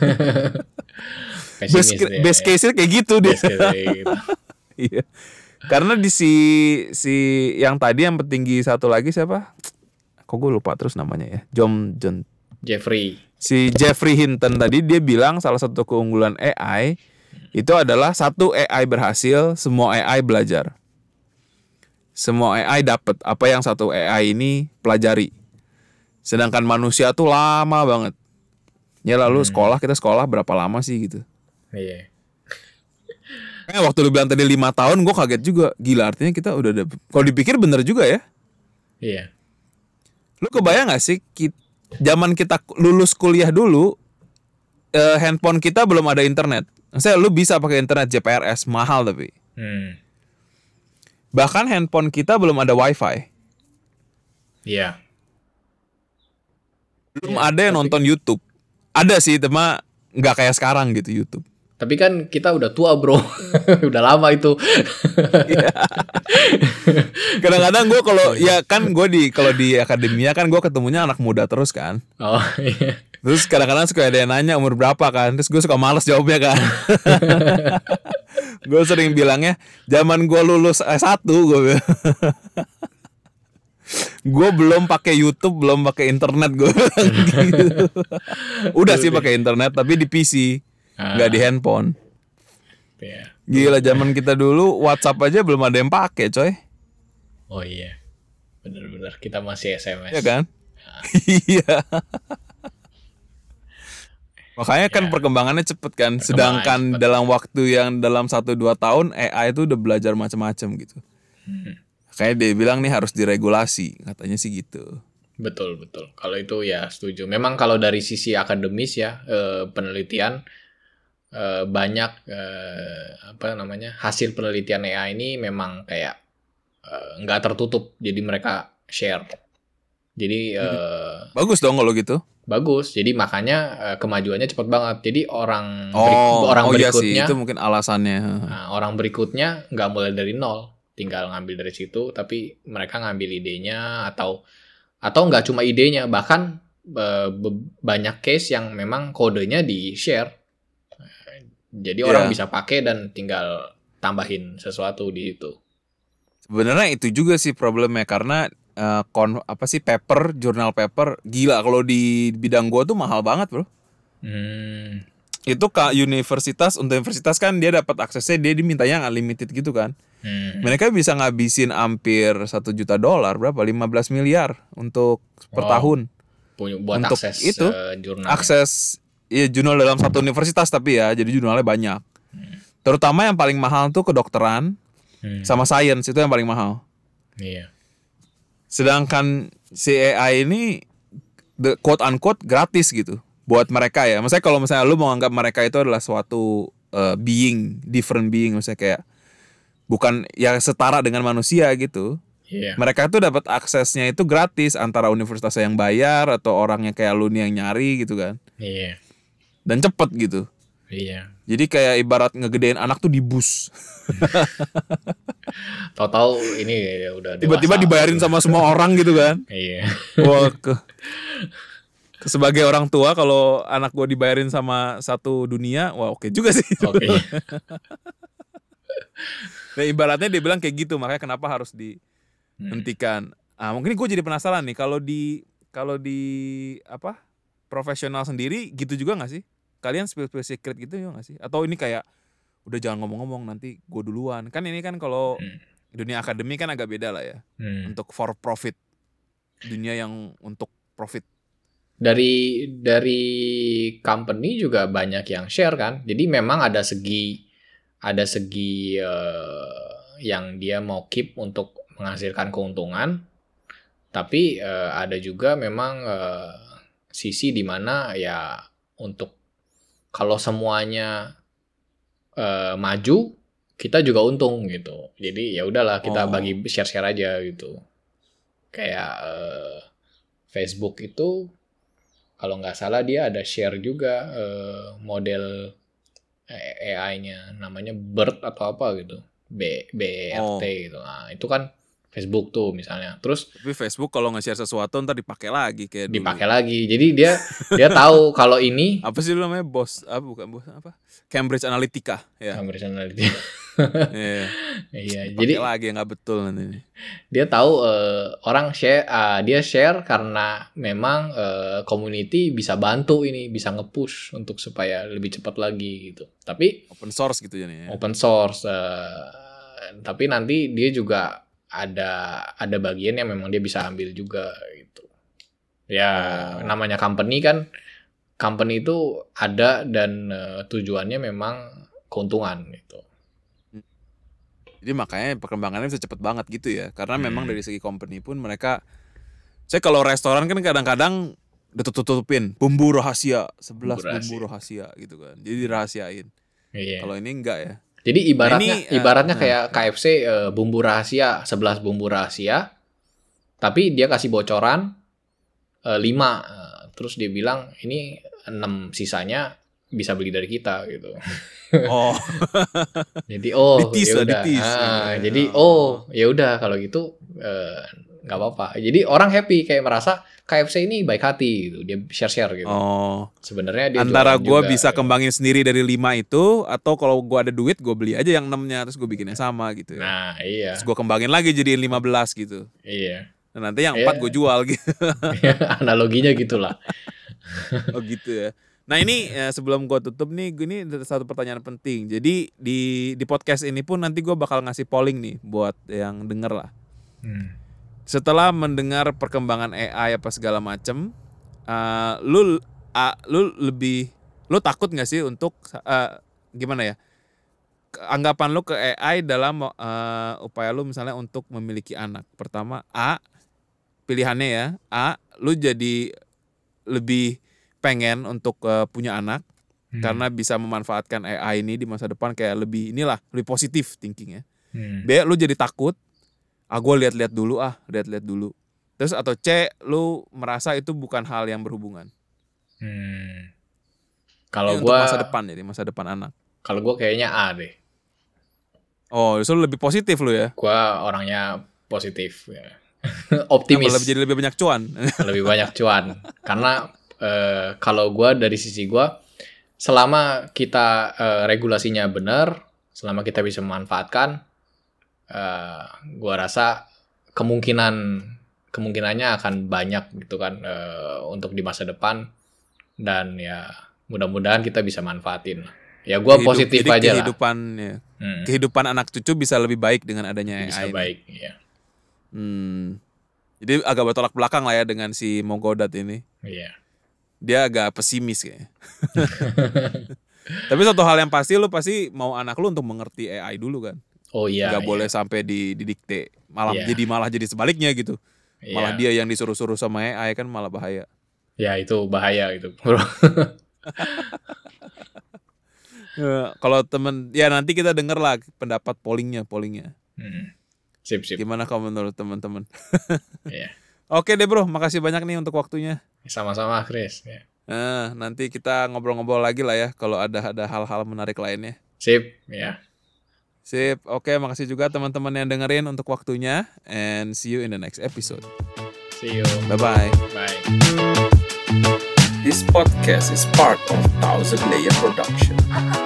[SPEAKER 1] best
[SPEAKER 2] Pesimis dia,
[SPEAKER 1] best
[SPEAKER 2] ya.
[SPEAKER 1] case-nya kayak gitu deh.
[SPEAKER 2] Best case kayak gitu.
[SPEAKER 1] Iya. Karena di si si yang tadi yang petinggi satu lagi siapa? Kok gue lupa terus namanya ya. John John
[SPEAKER 2] Jeffrey.
[SPEAKER 1] Si Jeffrey Hinton tadi dia bilang salah satu keunggulan A I itu adalah satu A I berhasil, semua A I belajar. Semua A I dapat apa yang satu A I ini pelajari. Sedangkan manusia tuh lama banget. Ya lalu sekolah kita sekolah berapa lama sih gitu.
[SPEAKER 2] Iya.
[SPEAKER 1] Kayak waktu lu bilang tadi lima tahun gue kaget juga. Gila artinya kita udah ada. Kalau dipikir bener juga ya.
[SPEAKER 2] Iya.
[SPEAKER 1] Lu kebayang gak sih kita, zaman kita lulus kuliah dulu eh, handphone kita belum ada internet. Maksudnya lu bisa pakai internet J P R S mahal tapi.
[SPEAKER 2] Hmm.
[SPEAKER 1] Bahkan handphone kita belum ada wifi.
[SPEAKER 2] Iya.
[SPEAKER 1] Belum
[SPEAKER 2] Iya,
[SPEAKER 1] ada yang
[SPEAKER 2] tapi-
[SPEAKER 1] nonton YouTube. Ada sih, cuma nggak kayak sekarang gitu YouTube.
[SPEAKER 2] Tapi kan kita udah tua bro, udah lama itu.
[SPEAKER 1] Kadang-kadang gue kalau ya kan gue di kalau di akademia kan gue ketemunya anak muda terus kan.
[SPEAKER 2] Oh iya.
[SPEAKER 1] Terus kadang-kadang suka ada yang nanya umur berapa kan. Terus gue suka males jawabnya kan. Gue sering bilangnya zaman gue lulus S satu gue bilang. Gue belum pakai YouTube, belum pakai internet gue. Gitu. Udah sih pakai internet tapi di P C, nggak di handphone.
[SPEAKER 2] Iya.
[SPEAKER 1] Gila zaman kita dulu WhatsApp aja belum ada yang pakai, coy.
[SPEAKER 2] Oh iya. Bener-bener kita masih S M S.
[SPEAKER 1] Iya kan? Iya. Makanya kan perkembangannya cepet kan. Sedangkan
[SPEAKER 2] cepet.
[SPEAKER 1] dalam waktu yang dalam satu dua tahun A I itu udah belajar macam-macam gitu. Kayak dia bilang nih harus diregulasi, katanya sih gitu.
[SPEAKER 2] Betul betul. Kalau itu ya setuju. Memang kalau dari sisi akademis ya eh, penelitian eh, banyak eh, apa namanya hasil penelitian A I ini memang kayak eh, nggak tertutup. Jadi mereka share. Jadi eh,
[SPEAKER 1] Bagus dong kalau gitu.
[SPEAKER 2] bagus. Jadi makanya eh, kemajuannya cepat banget. Jadi orang
[SPEAKER 1] Oh,
[SPEAKER 2] berik- orang
[SPEAKER 1] oh iya sih,
[SPEAKER 2] berikutnya
[SPEAKER 1] itu mungkin alasannya.
[SPEAKER 2] Nah, orang berikutnya nggak mulai dari nol, tinggal ngambil dari situ, tapi mereka ngambil idenya atau atau nggak cuma idenya, bahkan e, be- banyak case yang memang kodenya di share, jadi orang
[SPEAKER 1] Iya.
[SPEAKER 2] bisa pakai dan tinggal tambahin sesuatu di situ.
[SPEAKER 1] Sebenarnya itu juga sih problemnya karena eh, kon apa sih paper, jurnal paper gila kalau di bidang gua tuh mahal banget, Bro.
[SPEAKER 2] Hmm,
[SPEAKER 1] Itu ke universitas, untuk universitas kan dia dapat aksesnya, dia dimintanya unlimited gitu kan.
[SPEAKER 2] hmm.
[SPEAKER 1] Mereka bisa ngabisin hampir satu juta dolar, berapa? lima belas miliar untuk per
[SPEAKER 2] Wow.
[SPEAKER 1] tahun.
[SPEAKER 2] Punya buat
[SPEAKER 1] Untuk
[SPEAKER 2] akses
[SPEAKER 1] itu,
[SPEAKER 2] eh, jurnal.
[SPEAKER 1] Akses ya jurnal dalam satu universitas tapi ya, jadi jurnalnya banyak. Terutama yang paling mahal tuh kedokteran
[SPEAKER 2] Hmm,
[SPEAKER 1] sama science itu yang paling mahal.
[SPEAKER 2] iya.
[SPEAKER 1] Sedangkan si A I ini the quote unquote gratis gitu buat mereka ya. Maksudnya kalau misalnya lu mau anggap mereka itu adalah suatu uh, being, different being, maksudnya kayak bukan ya setara dengan manusia gitu.
[SPEAKER 2] Iya.
[SPEAKER 1] Mereka tuh dapat aksesnya itu gratis antara universitas yang bayar atau orangnya kayak lu nih yang nyari gitu kan.
[SPEAKER 2] Iya.
[SPEAKER 1] Dan cepet gitu.
[SPEAKER 2] Iya.
[SPEAKER 1] Jadi kayak ibarat ngegedein anak tuh di bus.
[SPEAKER 2] Tahu-tahu ini ya udah
[SPEAKER 1] Tiba-tiba
[SPEAKER 2] dewasa.
[SPEAKER 1] dibayarin sama semua orang gitu kan.
[SPEAKER 2] Iya.
[SPEAKER 1] Wah, ke, ke sebagai orang tua kalau anak gue dibayarin sama satu dunia, wah oke juga sih.
[SPEAKER 2] Oke.
[SPEAKER 1] Nah, ibaratnya dia bilang kayak gitu, makanya kenapa harus dihentikan. Ah, mungkin gue jadi penasaran nih kalau di kalau di apa profesional sendiri gitu juga nggak sih? Kalian spill-spill secret gitu ya nggak sih? Atau ini kayak udah jangan ngomong-ngomong nanti gue duluan. Kan ini kan kalau
[SPEAKER 2] Hmm.
[SPEAKER 1] dunia akademi kan agak beda lah ya.
[SPEAKER 2] Hmm.
[SPEAKER 1] Untuk for profit, dunia yang untuk profit.
[SPEAKER 2] Dari dari company juga banyak yang share kan. Jadi memang ada segi ada segi eh, yang dia mau keep untuk menghasilkan keuntungan. Tapi eh, ada juga memang eh, sisi di mana ya untuk kalau semuanya eh, maju, kita juga untung gitu. Jadi ya udahlah kita
[SPEAKER 1] Oh.
[SPEAKER 2] bagi share-share aja gitu. Kayak eh, Facebook itu kalau nggak salah dia ada share juga eh, model A I-nya namanya Bird atau apa gitu. B B E R T
[SPEAKER 1] Oh.
[SPEAKER 2] gitu. Nah, itu kan Facebook tuh misalnya. Terus
[SPEAKER 1] Tapi Facebook kalau nge-share sesuatu ntar dipakai lagi kayak dulu.
[SPEAKER 2] dipakai lagi. Jadi dia dia tahu kalau ini
[SPEAKER 1] Apa sih dulu namanya bos? Apa bukan bos apa? Cambridge Analytica ya.
[SPEAKER 2] Cambridge Analytica.
[SPEAKER 1] Iya.
[SPEAKER 2] Iya,
[SPEAKER 1] Jadi
[SPEAKER 2] jadi
[SPEAKER 1] lagi yang nggak betul nanti nih.
[SPEAKER 2] dia tahu eh, orang share ah, dia share karena memang eh, community bisa bantu ini, bisa nge-push untuk supaya lebih cepat lagi gitu. Tapi
[SPEAKER 1] Open source gitu ya nih. Ya.
[SPEAKER 2] open source eh, tapi nanti dia juga ada ada bagian yang memang dia bisa ambil juga gitu. Ya,
[SPEAKER 1] Oh.
[SPEAKER 2] namanya company kan company itu ada dan eh, tujuannya memang keuntungan gitu.
[SPEAKER 1] Jadi makanya perkembangannya bisa cepet banget gitu ya. Karena
[SPEAKER 2] Hmm.
[SPEAKER 1] memang dari segi company pun mereka, saya kalau restoran kan kadang-kadang ditutup-tutupin bumbu rahasia, sebelas
[SPEAKER 2] Bumbu
[SPEAKER 1] bumbu rahasia gitu kan. Jadi dirahasiain.
[SPEAKER 2] Iya.
[SPEAKER 1] Kalau ini enggak ya.
[SPEAKER 2] Jadi ibaratnya
[SPEAKER 1] Nah, ini, eh,
[SPEAKER 2] ibaratnya
[SPEAKER 1] nah.
[SPEAKER 2] kayak K F C eh, bumbu rahasia, sebelas bumbu rahasia. Tapi dia kasih bocoran eh, lima. Eh, terus dia bilang ini enam sisanya bisa beli dari kita gitu.
[SPEAKER 1] Oh,
[SPEAKER 2] Jadi oh
[SPEAKER 1] Ditis
[SPEAKER 2] ya
[SPEAKER 1] lah,
[SPEAKER 2] udah.
[SPEAKER 1] ditis.
[SPEAKER 2] Ah,
[SPEAKER 1] Iya.
[SPEAKER 2] jadi oh ya udah kalau gitu eh, nggak apa-apa. Jadi orang happy kayak merasa K F C ini baik hati gitu. Dia share-share gitu.
[SPEAKER 1] oh.
[SPEAKER 2] Sebenarnya dia
[SPEAKER 1] Antara
[SPEAKER 2] jualan
[SPEAKER 1] gue
[SPEAKER 2] juga,
[SPEAKER 1] bisa
[SPEAKER 2] gitu.
[SPEAKER 1] kembangin sendiri dari lima itu, atau kalau gue ada duit gue beli aja yang enamnya terus gue bikin yang sama gitu ya.
[SPEAKER 2] Nah, iya.
[SPEAKER 1] Terus gue kembangin lagi jadi lima belas gitu.
[SPEAKER 2] Iya.
[SPEAKER 1] Dan nanti yang
[SPEAKER 2] Iya.
[SPEAKER 1] empat gue jual gitu.
[SPEAKER 2] Analoginya gitulah.
[SPEAKER 1] Oh gitu ya. Nah ini eh, sebelum gue tutup nih, gue ini ada satu pertanyaan penting. Jadi di di podcast ini pun nanti gue bakal ngasih polling nih buat yang denger lah.
[SPEAKER 2] Hmm.
[SPEAKER 1] Setelah mendengar perkembangan A I apa segala macem, uh, lu uh, lu lebih lu takut nggak sih untuk uh, gimana ya? Anggapan lu ke A I dalam uh, upaya lu misalnya untuk memiliki anak. Pertama A, pilihannya ya A, lu jadi lebih pengen untuk uh, punya anak
[SPEAKER 2] Hmm.
[SPEAKER 1] karena bisa memanfaatkan A I ini di masa depan kayak lebih inilah lebih positif thinkingnya.
[SPEAKER 2] Hmm.
[SPEAKER 1] B, lu jadi takut, ah gue lihat-lihat dulu ah, lihat-lihat dulu. Terus atau C, lu merasa itu bukan hal yang berhubungan.
[SPEAKER 2] Hmm.
[SPEAKER 1] Ini
[SPEAKER 2] Kalau
[SPEAKER 1] untuk
[SPEAKER 2] gua
[SPEAKER 1] masa depan jadi masa depan anak.
[SPEAKER 2] kalau gua kayaknya A deh.
[SPEAKER 1] Oh, justru lebih positif lu ya.
[SPEAKER 2] Gua orangnya positif ya.
[SPEAKER 1] Kenapa
[SPEAKER 2] Optimis.
[SPEAKER 1] lebih jadi lebih banyak cuan?
[SPEAKER 2] Lebih banyak cuan. Karena eh, kalau gua dari sisi gua selama kita eh, regulasinya benar, selama kita bisa memanfaatkan eh, gua rasa kemungkinan kemungkinannya akan banyak gitu kan eh, untuk di masa depan dan ya mudah-mudahan kita bisa manfaatin. Ya gua
[SPEAKER 1] Kehidup-
[SPEAKER 2] positif
[SPEAKER 1] jadi
[SPEAKER 2] aja lah.
[SPEAKER 1] kehidupan ya.
[SPEAKER 2] Hmm,
[SPEAKER 1] Kehidupan anak cucu bisa lebih baik dengan adanya
[SPEAKER 2] bisa
[SPEAKER 1] A I ini.
[SPEAKER 2] baik ya.
[SPEAKER 1] Hmm. Jadi agak bertolak belakang lah ya dengan si Mogodat ini.
[SPEAKER 2] Iya.
[SPEAKER 1] Dia agak pesimis kayaknya. Tapi satu hal yang pasti lu pasti mau anak lu untuk mengerti A I dulu kan.
[SPEAKER 2] Oh iya.
[SPEAKER 1] Gak
[SPEAKER 2] iya.
[SPEAKER 1] boleh sampai di didikte. Malah
[SPEAKER 2] Iya.
[SPEAKER 1] jadi malah jadi sebaliknya gitu.
[SPEAKER 2] Iya.
[SPEAKER 1] Malah dia yang disuruh-suruh sama A I kan malah bahaya.
[SPEAKER 2] Ya itu bahaya gitu.
[SPEAKER 1] Ya, kalau temen ya nanti kita denger lah pendapat pollingnya, pollingnya.
[SPEAKER 2] Hmm. Sip, sip.
[SPEAKER 1] Gimana kalau menurut teman-teman?
[SPEAKER 2] Iya.
[SPEAKER 1] Oke deh bro, makasih banyak nih untuk waktunya.
[SPEAKER 2] Sama-sama Chris. Ya.
[SPEAKER 1] Nah, nanti kita ngobrol-ngobrol lagi lah ya kalau ada ada hal-hal menarik lainnya.
[SPEAKER 2] Sip, ya.
[SPEAKER 1] Sip, oke, makasih juga teman-teman yang dengerin untuk waktunya, and see you in the next episode.
[SPEAKER 2] See you.
[SPEAKER 1] Bye-bye.
[SPEAKER 2] Bye.
[SPEAKER 4] This podcast is part of Thousand Layer Production.